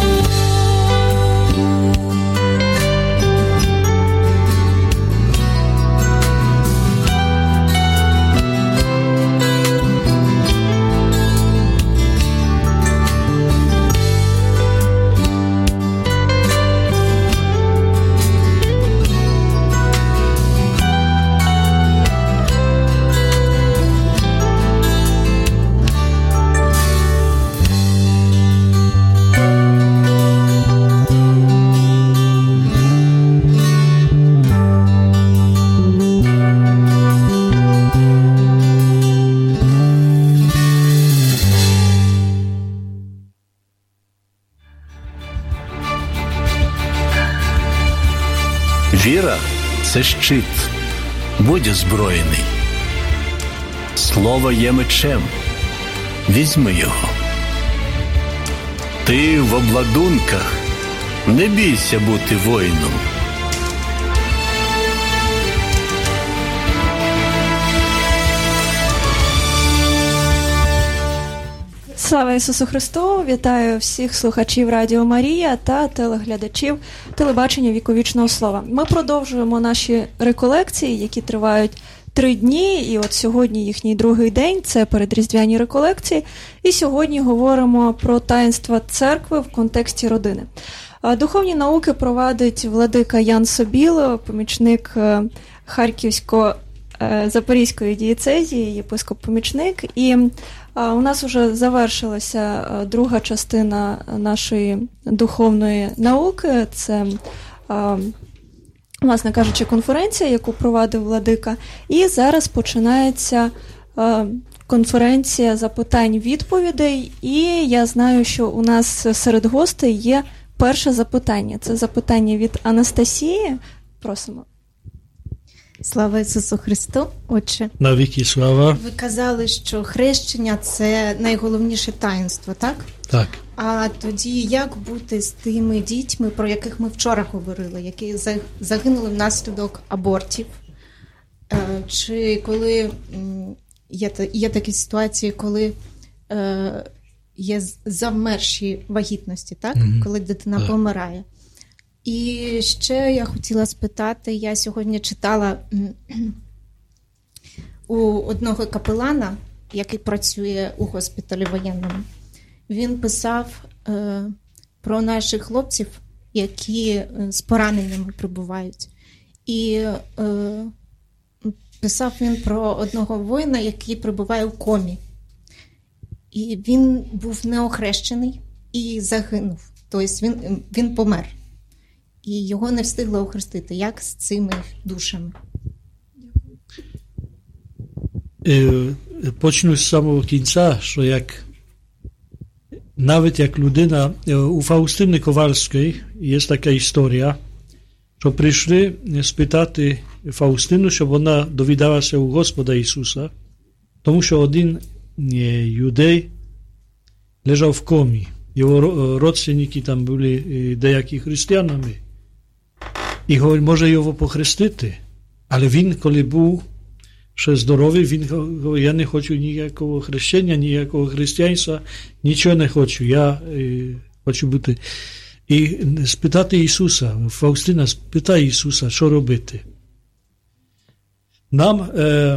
Віра – це щит, будь озброєний. Слово є мечем, візьми його. Ти в обладунках, не бійся бути воїном. Слава Ісусу Христу! Вітаю всіх слухачів Радіо Марія та телеглядачів телебачення Віковічного Слова. Ми продовжуємо наші реколекції, які тривають три дні, і от сьогодні їхній другий день, це передріздвяні реколекції, і сьогодні говоримо про таїнства церкви в контексті родини. Духовні науки провадить владика Ян Собіло, помічник Харківсько-Запорізької дієцезії, єпископ-помічник, і у нас вже завершилася друга частина нашої духовної науки, це, власне кажучи, конференція, яку провадив владика, і зараз починається конференція запитань-відповідей, і я знаю, що у нас серед гостей є перше запитання. Це запитання від Анастасії. Просимо. Слава Ісусу Христу, Отче. Навіки слава. Ви казали, що хрещення – це найголовніше таїнство, так? Так. А тоді як бути з тими дітьми, про яких ми вчора говорили, які загинули внаслідок абортів? Чи коли є, є такі ситуації, коли є завмерші вагітності, так? Mm-hmm. Коли дитина так. помирає? І ще я хотіла спитати, я сьогодні читала у одного капелана, який працює у госпіталі воєнному. Він писав е, про наших хлопців, які е, з пораненнями прибувають. І е, писав він про одного воїна, який перебуває в комі. І він був неохрещений і загинув. Тобто він, він помер. І його не встигли охрестити. Як з цими душами? Почну з самого кінця, що як навіть як людина, у Фаустини Ковальської є така історія, що прийшли спитати Фаустину, щоб вона довідалася у Господа Ісуса, тому що один юдей лежав в комі. Його родственники там були деякі християнами. І говорить, може його похрестити. Але він, коли був ще здоровий, він говорить, я не хочу ніякого хрещення, ніякого християнства, нічого не хочу, я е, хочу бути. І спитати Ісуса, Фаустина спитає Ісуса, що робити. Нам е,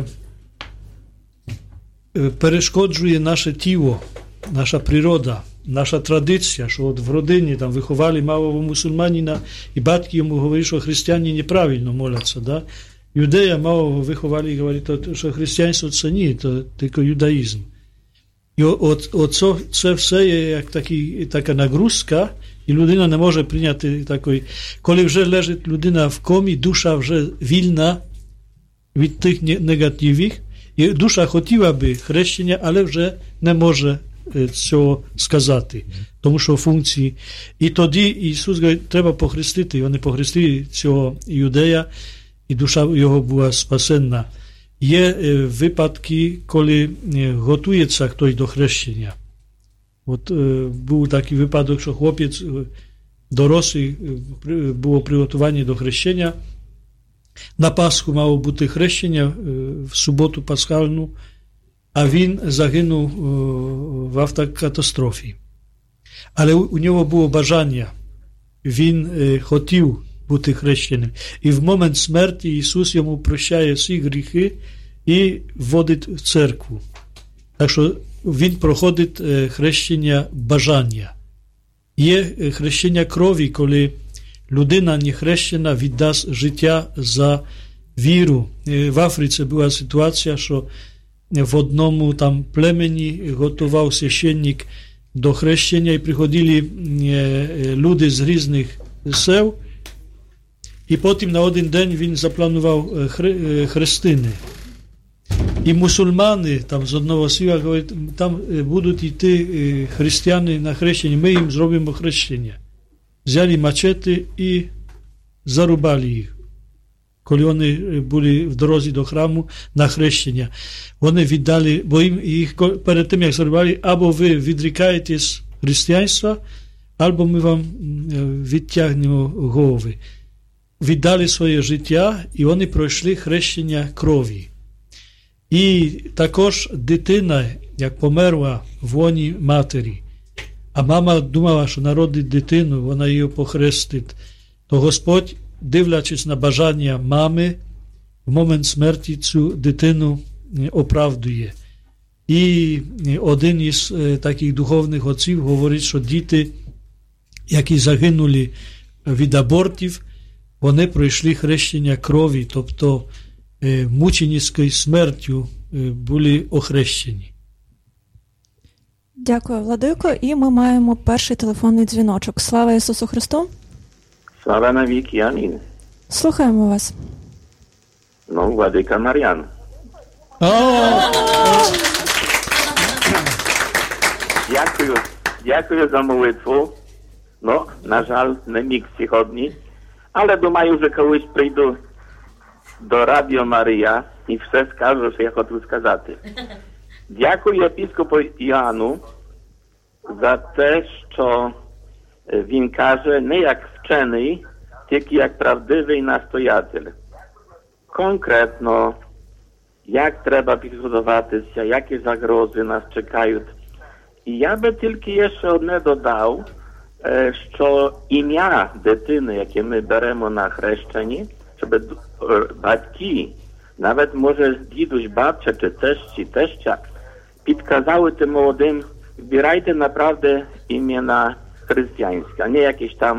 перешкоджує наше тіло, наша природа, наша традиція, що от в родині там виховали малого мусульманина, і батьки йому говорять, що християни неправильно моляться, да? Юдея малого виховали і говорять, що християнство це ні, це тільки юдаїзм. І от, от це, це все є як такі, така нагрузка, і людина не може прийняти такої. Коли вже лежить людина в комі, душа вже вільна від тих негативів, і душа хотіла би хрещення, але вже не може цього сказати, тому що функції. І тоді Ісус говорить, треба похрестити, і вони похрестили цього юдея, і душа його була спасенна. Є випадки, коли готується хтось до хрещення. От був такий випадок, що хлопець дорослий, було приготування до хрещення. На Пасху мало бути хрещення в суботу пасхальну, а він загинув в автокатастрофі. Але у нього було бажання, він хотів бути хрещеним. І в момент смерті Ісус йому прощає всі гріхи і вводить в церкву. Так що він проходить хрещення бажання. Є хрещення крові, коли людина не хрещена віддасть життя за віру. В Африці була ситуація, що в одному там племені готував священник до хрещення і приходили люди з різних сел, і потім на один день він запланував хрестини. І мусульмани там з одного села говорять, там будуть йти християни на хрещення, ми їм зробимо хрещення. Взяли мачети і зарубали їх. Коли вони були в дорозі до храму на хрещення, вони віддали, бо їм їх перед тим, як зарубали, або ви відрікаєтесь християнства, або ми вам відтягнемо голови. Віддали своє життя, і вони пройшли хрещення крові. І також дитина, як померла в лоні матері, а мама думала, що народить дитину, вона її похрестить, то Господь, дивлячись на бажання мами, в момент смерті цю дитину оправдує. І один із таких духовних отців говорить, що діти, які загинули від абортів, вони пройшли хрещення крові, тобто мученицькою смертю були охрещені. Дякую, Владико. І ми маємо перший телефонний дзвіночок. Слава Ісусу Христу! Слава навіки, амінь. Слухаємо вас. Ну, Владика Мар'ян. Дякую, дякую за молитву. Ну, на жаль, не міг сьогодні. Але думаю, що колись прийду до Радіо Марія і все скажу, що я хотів сказати. Дякую єпископу Іоанну за те, що він каже не як вчений, тільки як правдивий настоятель. Конкретно, як треба підготуватися, які загрози нас чекають. І я би тільки ще одне додав, що ім'я дитини, яке ми беремо на хрещенні, щоб батьки, навіть може дідусь, бабця, чи тесть, чи теща, підказали тим молодим, вибирайте направду ім'я християнське, а не якесь там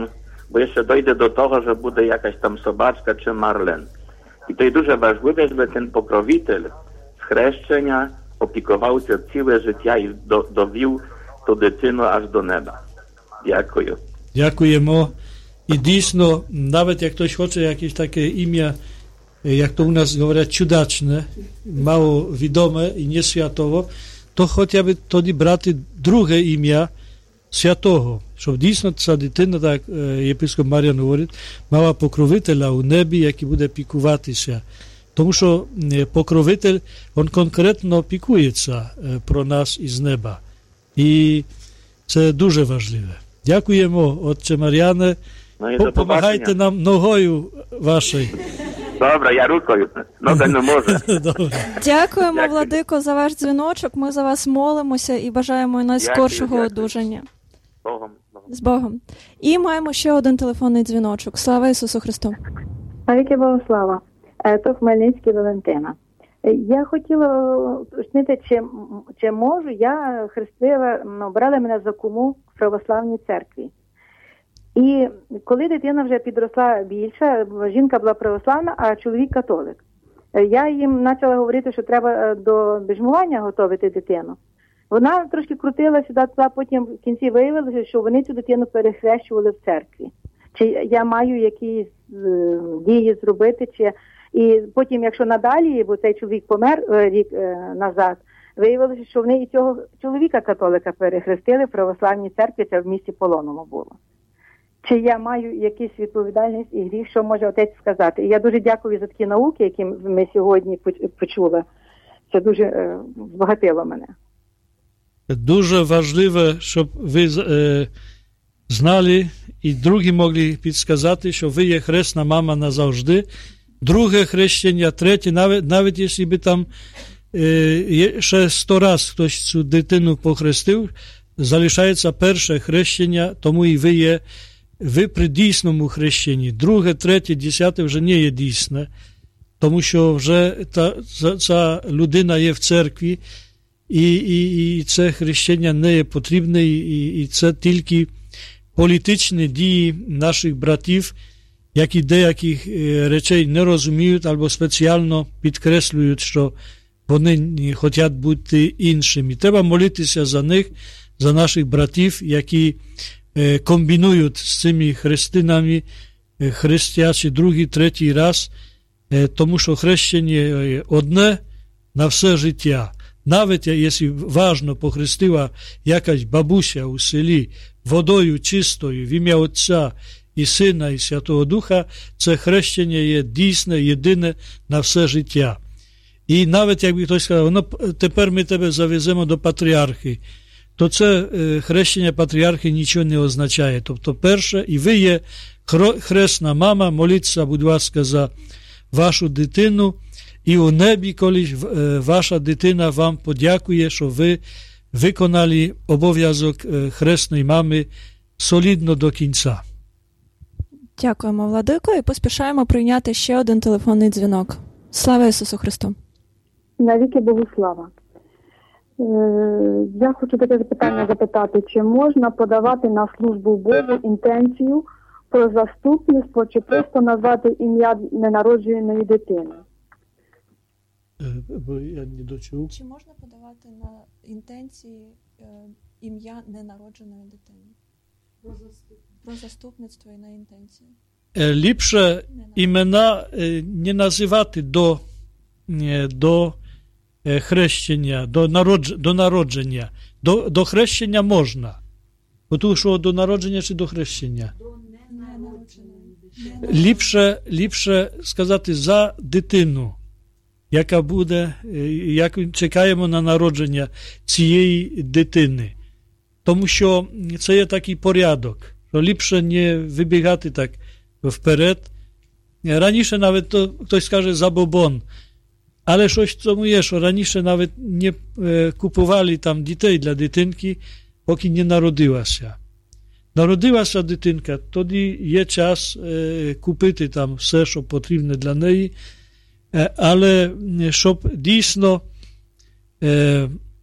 bo jeszcze dojdę do того, że буде jakaś tam sobaczka czy marlen. I to jest дуже важливо, żeby ten pokrovitelj z chrещення опікувався ціле життя і до- довів ту дитину аж до неба. Дякую. Дякуємо. І дійсно, навіть як хтось хоче якесь таке ім'я, як то у нас говорять, чудачне, мало відоме і не святого, то хоча б тоді брати друге ім'я святого, щоб дійсно ця дитина, так єпископ Мар'ян говорить, мала покровителя у небі, який буде пікуватися. Тому що покровитель, він конкретно пікується про нас із неба. І це дуже важливе. Дякуємо, отче Мар'яне. No i do Помагайте побачення. нам ногою вашою. Добре, я рукою. Нога не може. Добре. Дякуємо, Дякую. Владико, за ваш дзвіночок. Ми за вас молимося і бажаємо найскоршого дякую. одужання. Богом. Богом. З Богом. І маємо ще один телефонний дзвіночок. Слава Ісусу Христу! Навіки Богослава, Е, то Хмельницький Валентина. Е, Я хотіла уточнити, чи, м- чи можу, я хрестила, ну, брали мене за куму в православній церкві. І коли дитина вже підросла більше, жінка була православна, а чоловік католик. Е, Я їм почала говорити, що треба е, до біжмування готувати дитину. Вона трошки крутила сюди, туди, потім в кінці виявилося, що вони цю дитину перехрещували в церкві. Чи я маю якісь е, дії зробити, чи і потім, якщо надалі, бо цей чоловік помер е, рік е, назад, виявилося, що вони і цього чоловіка католика перехрестили в православній церкві, це в місті Полонному було. Чи я маю якусь відповідальність і гріх, що може отець сказати? І я дуже дякую за такі науки, які ми сьогодні поч- почули. Це дуже е, збагатило мене. Дуже важливо, щоб ви е, знали і другі могли підсказати, що ви є хресна мама назавжди. Друге хрещення, третє, навіть, навіть якщо би там е, є ще сто раз хтось цю дитину похрестив, залишається перше хрещення, тому і ви є ви при дійсному хрещенні. Друге, третє, десяте вже не є дійсне, тому що вже та, ця, ця людина є в церкві, і, і, і це хрещення не є потрібне, і, і це тільки політичні дії наших братів, які деяких речей не розуміють або спеціально підкреслюють, що вони хочуть бути іншими. Треба молитися за них, за наших братів, які комбінують з цими хрестинами, хрестячи другий, третій раз, тому що хрещення є одне на все життя. Навіть, якщо важно похрестила якась бабуся у селі водою чистою в ім'я Отця і Сина, і Святого Духа, це хрещення є дійсне, єдине на все життя. І навіть, якби хтось сказав, ну, тепер ми тебе завеземо до патріархи, то це хрещення патріархи нічого не означає. Тобто, перше, і ви є хресна мама, моліться, будь ласка, за вашу дитину, і у небі, коли ваша дитина вам подякує, що ви виконали обов'язок хресної мами солідно до кінця. Дякуємо, Владико, і поспішаємо прийняти ще один телефонний дзвінок. Слава Ісусу Христу! Навіки Богослава. Е, Я хочу таке запитання запитати, чи можна подавати на службу Богу інтенцію про заступництво, чи просто назвати ім'я ненародженої дитини? Бо я не дочув. Чи можна подавати на інтенції е, ім'я ненародженої дитини? Про заступництво. Про заступництво і на інтенції. Ліпше імена не називати до, до хрещення, до, народж, до народження. До, до хрещення можна. Тому що до народження чи до хрещення? До ненародженої. Ліпше, ліпше сказати за дитину, яка буде, як чекаємо на народження цієї дитини. Тому що це є такий порядок, що ліпше не вибігати так вперед. Раніше навіть то, хтось скаже забобон, але щось в цьому є, що раніше навіть не купували там дітей для дитинки, поки не народилася. Народилася дитинка, тоді є час купити там все, що потрібне для неї, але щоб дійсно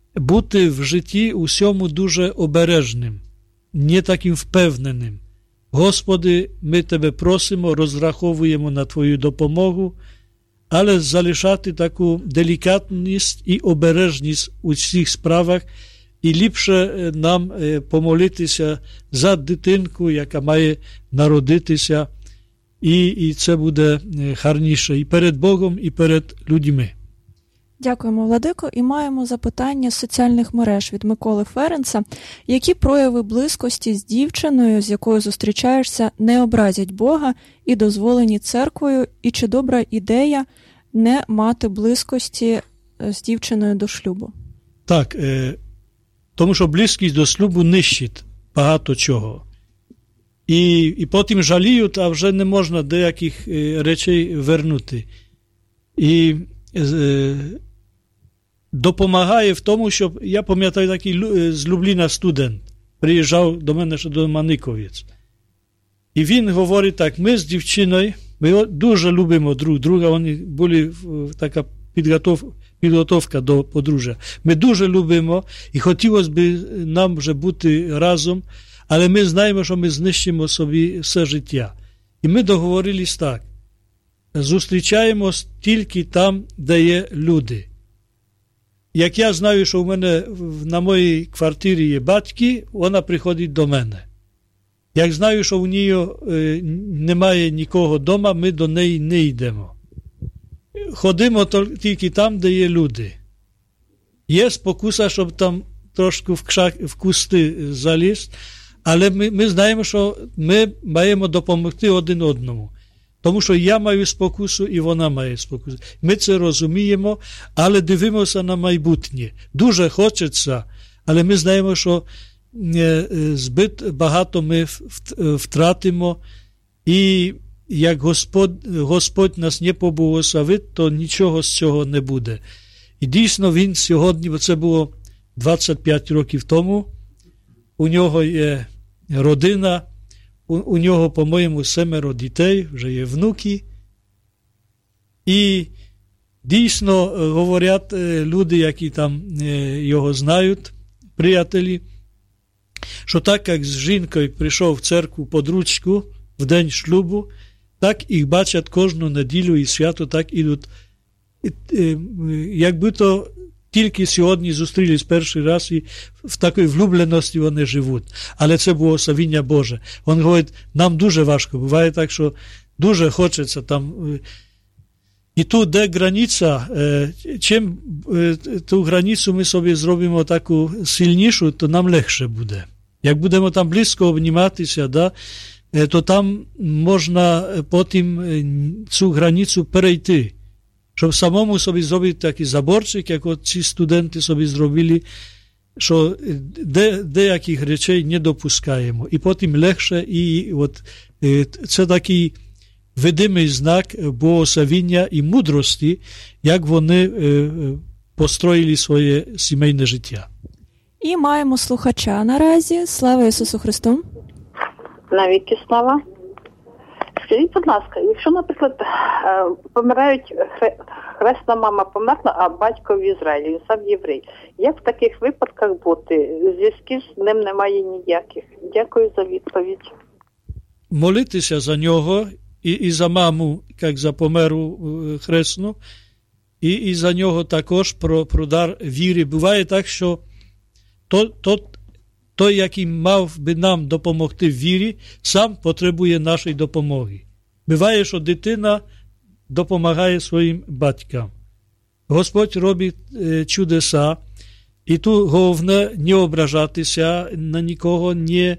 бути в житті усьому дуже обережним, не таким впевненим. Господи, ми Тебе просимо, розраховуємо на Твою допомогу, але залишати таку делікатність і обережність у всіх справах, і ліпше нам помолитися за дитинку, яка має народитися, і, і це буде гарніше і перед Богом, і перед людьми. Дякуємо, Владико. І маємо запитання з соціальних мереж від Миколи Ференца. Які прояви близькості з дівчиною, з якою зустрічаєшся, не образять Бога і дозволені церквою? І чи добра ідея не мати близькості з дівчиною до шлюбу? Так, е, тому що близькість до шлюбу нищить багато чого. І, і потім жаліють, а вже не можна деяких е, речей вернути. І е, допомагає в тому, щоб, я пам'ятаю, такий з Любліна студент приїжджав до мене ще до Маниковець. І він говорить так: ми з дівчиною, ми дуже любимо друг друга, вони були така підготов, підготовка до подружжя. Ми дуже любимо і хотілося б нам вже бути разом, але ми знаємо, що ми знищимо собі все життя. І ми договорились так: зустрічаємось тільки там, де є люди. Як я знаю, що в мене на моїй квартирі є батьки, вона приходить до мене. Як знаю, що в неї е, немає нікого вдома, ми до неї не йдемо. Ходимо тільки там, де є люди. Є спокуса, щоб там трошки в, кшак, в кусти залізти, але ми, ми знаємо, що ми маємо допомогти один одному. Тому що я маю спокусу і вона має спокусу. Ми це розуміємо, але дивимося на майбутнє. Дуже хочеться, але ми знаємо, що збит багато ми втратимо, і як Господь, Господь нас не поблагословить, то нічого з цього не буде. І дійсно він сьогодні, бо це було двадцять п'ять років тому, у нього є родина, у, у нього, по-моєму, семеро дітей, вже є внуки. І дійсно говорять люди, які там його знають, приятелі, що так, як з жінкою прийшов в церкву під ручку в день шлюбу, так їх бачать кожну неділю і свято, так ідуть. Якби то тільки сьогодні зустрілись перший раз і в такій влюбленості вони живуть. Але це було благословення Боже. Він говорить, нам дуже важко. Буває так, що дуже хочеться там. І тут, де границя, чим ту границю ми собі зробимо таку сильнішу, то нам легше буде. Як будемо там близько обніматися, да, то там можна потім цю границю перейти. Щоб самому собі зробити такий заборчик, як от ці студенти собі зробили, що де, деяких речей не допускаємо. І потім легше, і от це такий видимий знак благословення і мудрості, як вони построїли своє сімейне життя. І маємо слухача наразі. Слава Ісусу Христу! Навіки слава! Скажіть, будь ласка, якщо, наприклад, помирають, хресна мама померла, а батько в Ізраїлі, він сам єврей, як в таких випадках бути? Зв'язків з ним немає ніяких. Дякую за відповідь. Молитися за нього і, і за маму, як за померу хресну, і, і за нього також про, про дар віри. Буває так, що то, то, той, який мав би нам допомогти в вірі, сам потребує нашої допомоги. Буває, що дитина допомагає своїм батькам. Господь робить е, чудеса, і тут головне не ображатися на нікого, не,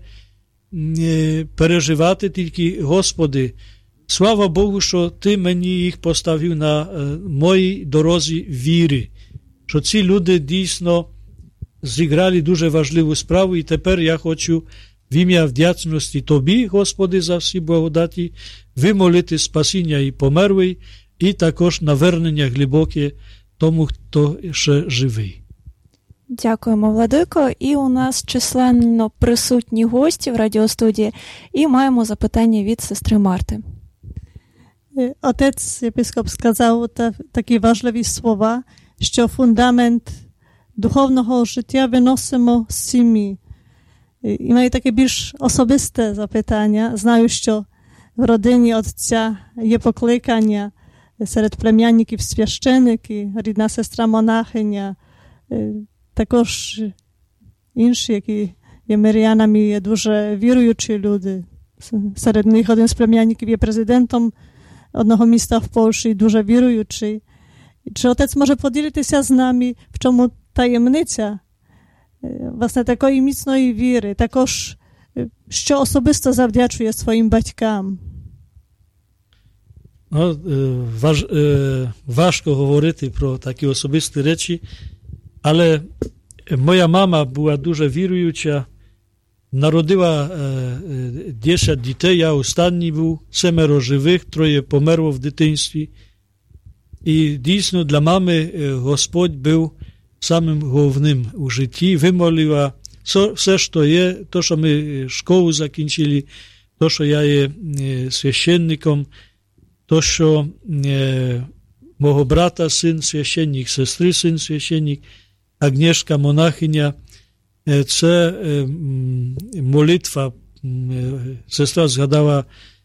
не переживати, тільки, Господи, слава Богу, що Ти мені їх поставив на е, моїй дорозі віри, що ці люди дійсно зіграли дуже важливу справу, і тепер я хочу в ім'я вдячності Тобі, Господи, за всі благодаті, вимолити спасіння і померлий, і також навернення глибоке тому, хто ще живий. Дякуємо, Владико. І у нас численно присутні гості в радіостудії, і маємо запитання від сестри Марти. Отець єпископ сказав такі важливі слова, що фундамент духовного життя виносимо з сім'ї. І маю таке більш особисте запитання. Знаю, що в родині отця є покликання серед племянників священики, рідна сестра монахиня, також інші, які є мирянами, є дуже віруючі люди. Серед них один з племянників є президентом одного міста в Польщі, дуже віруючий. Чи отець може поділитися з нами, в чому таємниця власне такої міцної віри, також що особисто завдячує своїм батькам? Ну, важ, важко говорити про такі особисті речі, але моя мама була дуже віруюча, народила десять дітей, я останній був, семеро живих, троє померло в дитинстві. І дійсно для мами Господь був самим головним у житті, вимолила все, що є, то, що ми школу закінчили, то, що я є священником, то, що мого брата син священник, сестри син священник, Агнєшка монахиня, це молитва. Сестра згадала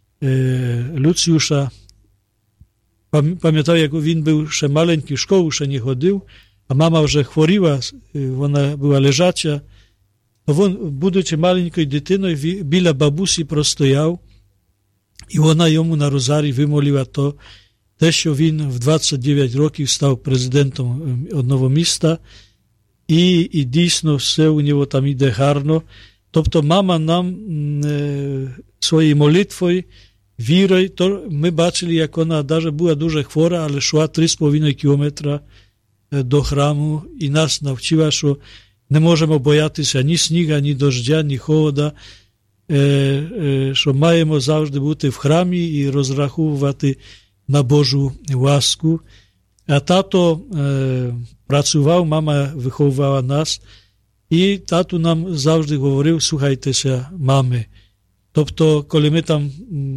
Люціуша. Пам'ятаю, як він був ще маленький, в школу ще не ходив, а мама вже хворіла, вона була лежача. Він, будучи маленькою дитиною, біля бабусі простояв, і вона йому на розарі вимолила то, те, що він в двадцять дев'ять років став президентом одного міста, і, і дійсно все у нього там йде гарно. Тобто мама нам е, своєю молитвою, вірою, то ми бачили, як вона навіть була дуже хвора, але йшла три з половиною кілометра до храму і нас навчила, що не можемо боятися ні сніга, ні дождя, ні холода, е, е, що маємо завжди бути в храмі і розраховувати на Божу ласку. А тато е, працював, мама виховувала нас, і тато нам завжди говорив, слухайтеся мами. Тобто, коли ми там,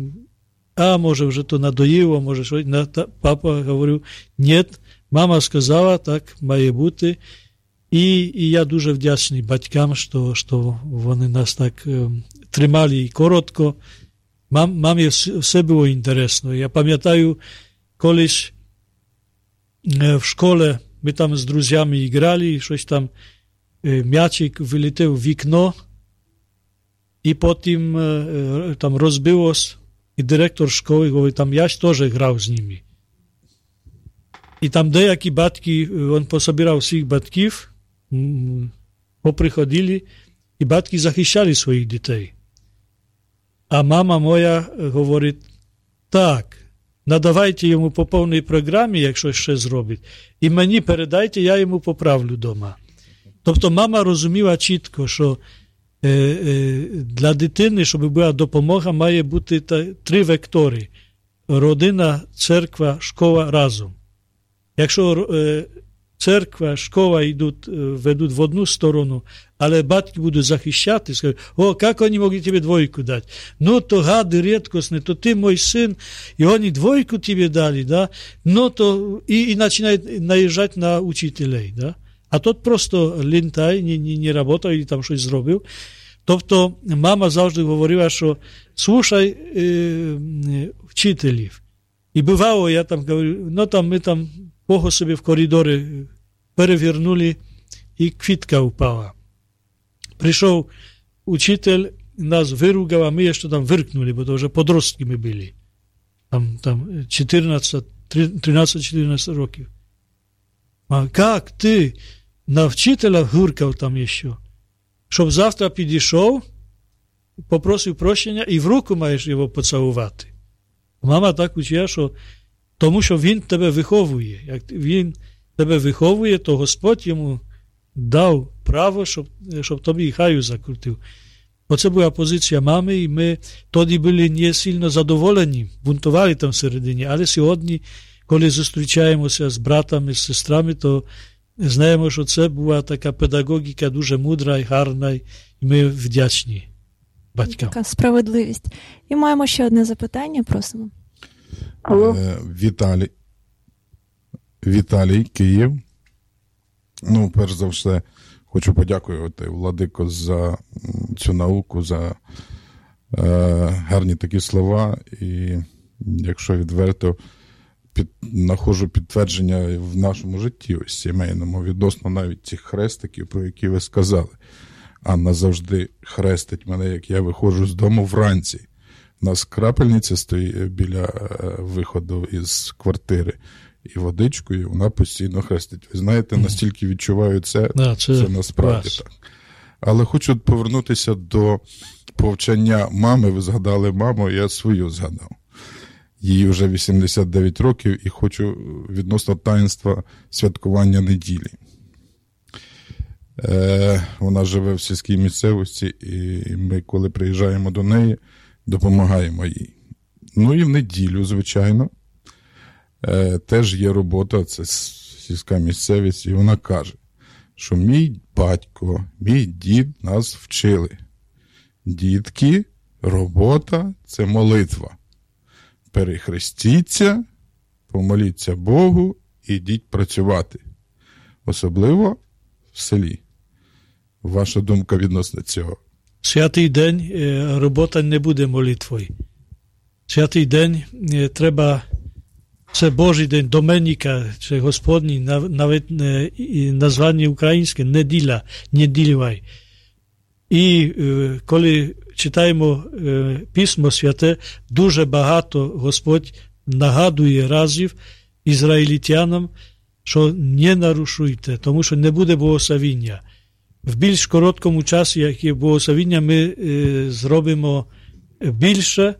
а може вже то надоїло, може щось, папа говорив, ні, мама сказала, так має бути. І, і я дуже вдячний батькам, що, що вони нас так е, тримали і коротко. Мам, мамі все було інтересно. Я пам'ятаю, колись е, в школі ми там з друзями грали, і щось там е, м'ячик вилетів в вікно, і потім е, там розбилось, і директор школи говорить, там я ж теж грав з ними. І там деякі батьки, він пособирав всіх батьків, поприходили, і батьки захищали своїх дітей. А мама моя говорить, так, надавайте йому по повній програмі, якщо ще зробить, і мені передайте, я йому поправлю вдома. Тобто мама розуміла чітко, що е, е, для дитини, щоб була допомога, має бути та, три вектори. Родина, церква, школа разом. Якщо е, церква, школа йдуть, ведуть в одну сторону, але батьки будуть захищати, скажуть, о, як вони могли тебе двойку дати? Ну, то гади рідкосні, то ти мой син, і вони двойку тебе дали, да? Ну, то, і, і починають наїжджати на учителей, да? А тот просто лінтай, не, не, не працював, і там щось зробив. Тобто, мама завжди говорила, що слухай е, вчителів. І бувало, я там говорю, ну, там ми там Бога собі в коридорі перевернули, і квітка впала. Прийшов учитель, нас виругав, а ми ще там виркнули, бо то вже подростки ми були. Там, там тринадцять-чотирнадцять років. А як ти на вчителя гуркав там ще? Щоб завтра підійшов, попросив прощення і в руку маєш його поцілувати. Мама так учила, що тому що він тебе виховує. Як він тебе виховує, то Господь йому дав право, щоб, щоб тобі хаю закрутив. Оце була позиція мами, і ми тоді були не сильно задоволені, бунтували там всередині, але сьогодні, коли зустрічаємося з братами, з сестрами, то знаємо, що це була така педагогіка дуже мудра і гарна, і ми вдячні батькам. Така справедливість. І маємо ще одне запитання, просимо. Алло. Віталій. Віталій, Київ. Ну, перш за все, Хочу подякувати, Владико, за цю науку, за е, гарні такі слова. І якщо відверто, під, знаходжу підтвердження в нашому житті, ось сімейному, відносно навіть цих хрестиків, про які ви сказали. Анна завжди хрестить мене, як я виходжу з дому вранці. У нас крапельниця стоїть біля виходу із квартири. І водичкою вона постійно хрестить. Ви знаєте, настільки відчуваю це, да, це, це насправді клас. Так. Але хочу повернутися до повчання мами. Ви згадали маму, я свою згадав. Їй вже вісімдесят дев'ять років, і хочу відносно таїнства святкування неділі. Е, вона живе в сільській місцевості, і ми, коли приїжджаємо до неї, допомагаємо їй. Ну і в неділю, звичайно, е, теж є робота, це сільська місцевість, і вона каже, що мій батько, мій дід нас вчили. Дітки, робота – це молитва. Перехрестіться, помоліться Богу, ідіть працювати. Особливо в селі. Ваша думка відносно цього? Святий день робота не буде молитвою. Святий день треба, це Божий день, Доменіка, це Господній, навіть названня українське, неділя, неділювай. І коли читаємо Письмо Святе, дуже багато Господь нагадує разів ізраїльтянам, що не нарушуйте, тому що не буде благословіння. В більш короткому часі, як є благословіння, ми е, зробимо більше,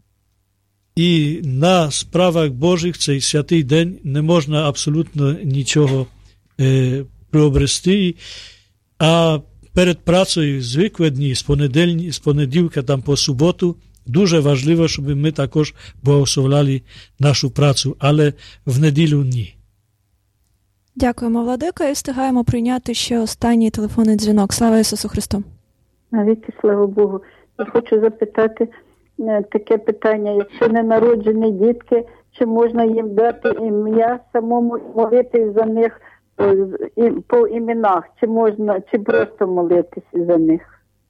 і на справах Божих цей святий день не можна абсолютно нічого е, приобрести. А перед працею звикли дні, з, понеділь, з понеділка там по суботу, дуже важливо, щоб ми також благословляли нашу працю, але в неділю ні. Дякуємо, Владико, і встигаємо прийняти ще останній телефонний дзвінок. Слава Ісусу Христу! Навіки, слава Богу. Я хочу запитати таке питання. Якщо ненароджені дітки, чи можна їм дати ім'я, самому молитись за них по іменах? Чи можна, чи просто молитись за них?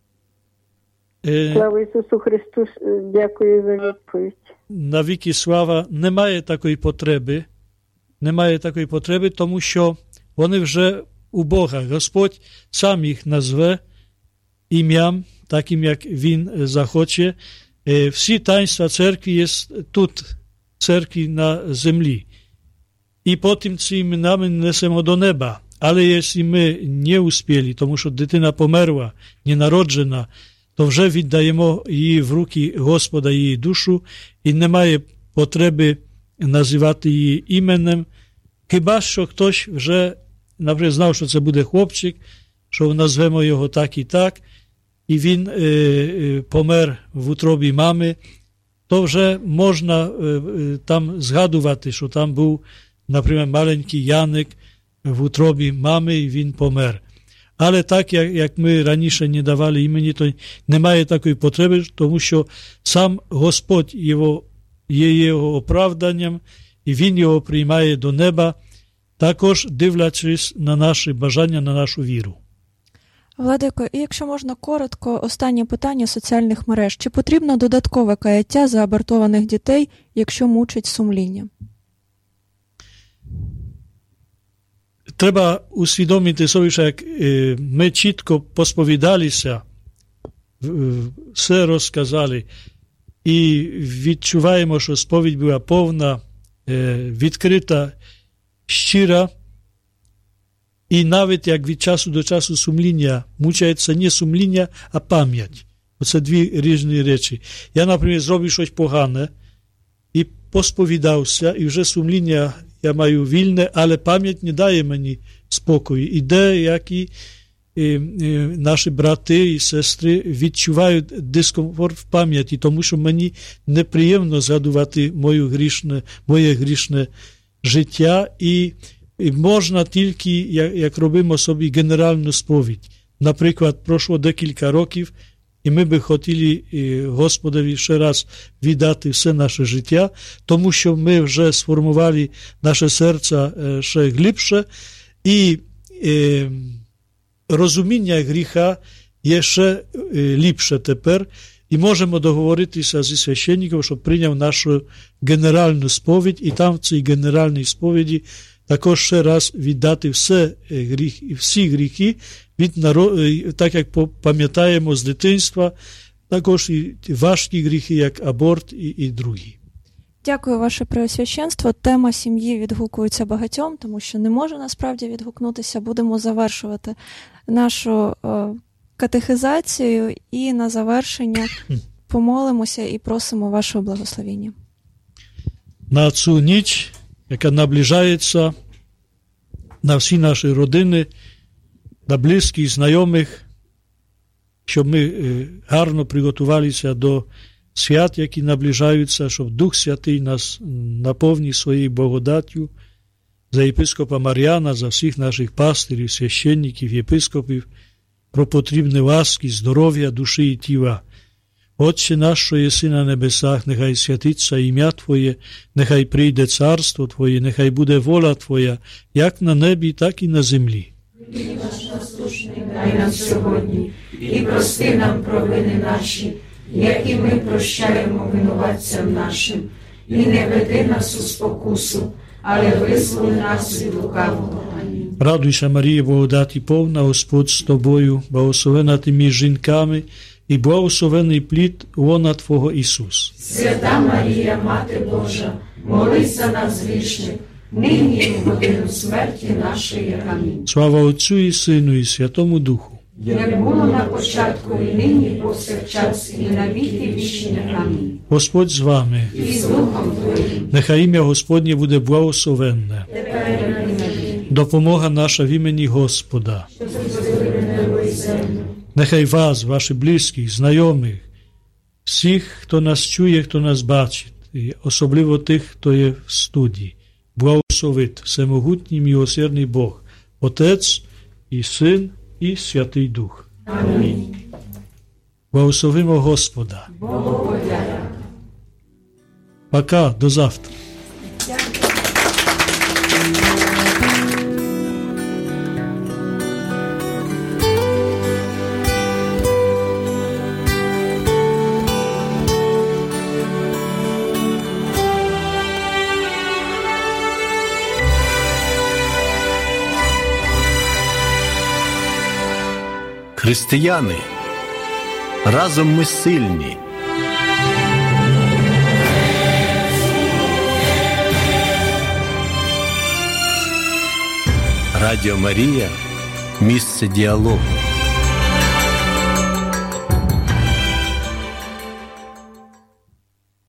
Е... Слава Ісусу Христу, дякую за відповідь. Навіки слава, немає такої потреби. Немає такої потреби, тому що вони вже у Бога. Господь сам їх назве ім'ям, таким, як Він захоче. Всі таїнства церкви є тут, церкві на землі. І потім ці іменами несемо до неба. Але якщо ми не успіли, тому що дитина померла, ненароджена, то вже віддаємо її в руки Господа, її душу, і немає потреби називати її іменем. Хіба що хтось вже, наприклад, знав, що це буде хлопчик, що назвемо його так і так, і він е, е, помер в утробі мами, то вже можна е, там згадувати, що там був, наприклад, маленький Яник в утробі мами, і він помер. Але так, як, як ми раніше не давали імені, то немає такої потреби, тому що сам Господь його, є його оправданням, і Він його приймає до неба, також дивлячись на наші бажання, на нашу віру. Владико, і якщо можна коротко, останнє питання соціальних мереж. Чи потрібно додаткове каяття за абортованих дітей, якщо мучить сумління? Треба усвідомити собі, що як ми чітко посповідалися, все розказали, і відчуваємо, що сповідь була повна, відкрита, щира, і навіть як від часу до часу сумління мучається не сумління, а пам'ять. Оце дві різні речі. Я, наприклад, зробив щось погане і посповідався, і вже сумління я маю вільне, але пам'ять не дає мені спокою. І де, як і, і, і наші брати і сестри відчувають дискомфорт в пам'яті, тому що мені неприємно згадувати мою грішне, моє грішне життя, і, і можна тільки, як, як робимо собі генеральну сповідь. Наприклад, пройшло декілька років, і ми би хотіли Господові ще раз віддати все наше життя, тому що ми вже сформували наше серце ще глибше, і е, розуміння гріха є ще ліпше тепер, і можемо договоритися зі священником, щоб прийняв нашу генеральну сповідь, і там в цій генеральній сповіді також ще раз віддати все гріх, всі гріхи, від народ, так як пам'ятаємо з дитинства, також і важкі гріхи, як аборт і, і другі. Дякую, ваше преосвященство. Тема сім'ї відгукується багатьом, тому що не може насправді відгукнутися. Будемо завершувати нашу е, катехизацію і на завершення помолимося і просимо вашого благословення. На цю ніч, яка наближається на всі наші родини, на близьких, знайомих, щоб ми гарно приготувалися до свят, які наближаються, щоб Дух Святий нас наповнив своєю благодаттю, за єпископа Мар'яна, за всіх наших пастирів, священників, єпископів, про потрібні ласки, здоров'я душі і тіла. Отче наш, що єси на небесах, нехай святиться ім'я Твоє, нехай прийде царство Твоє, нехай буде воля Твоя, як на небі, так і на землі. Хліб наш насущний дай нам сьогодні, і прости нам провини наші, як і ми прощаємо винуватцям нашим. І не веди нас у спокусу, але визволи нас від лукавого. Амінь. Радуйся, Марія, благодаті повна, Господь з тобою, благословена ти між жінками, і благословений плід лона Твого Ісус. Свята Марія, Мати Божа, молись за нас грішних, нині і в годину смерті нашої. Амінь. Слава Отцю і Сину і Святому Духу. Як було на початку, і нині, і повсякчас, і на віки вічні. Амінь. Господь з вами. І з Духом Твоїм. Нехай ім'я Господнє буде благословенне. Тепер і на віки. Допомога наша в імені Господа. Що створив небо і землю. Нехай вас, ваших близьких, знайомих, всіх, хто нас чує, хто нас бачить, і особливо тих, хто є в студії, благословить всемогутній милосердний Бог, Отець і Син і Святий Дух. Амінь. Благословимо Господа. Богу подяка. Пока, до завтра. Християни, разом ми сильні. Радіо Марія – місце діалогу.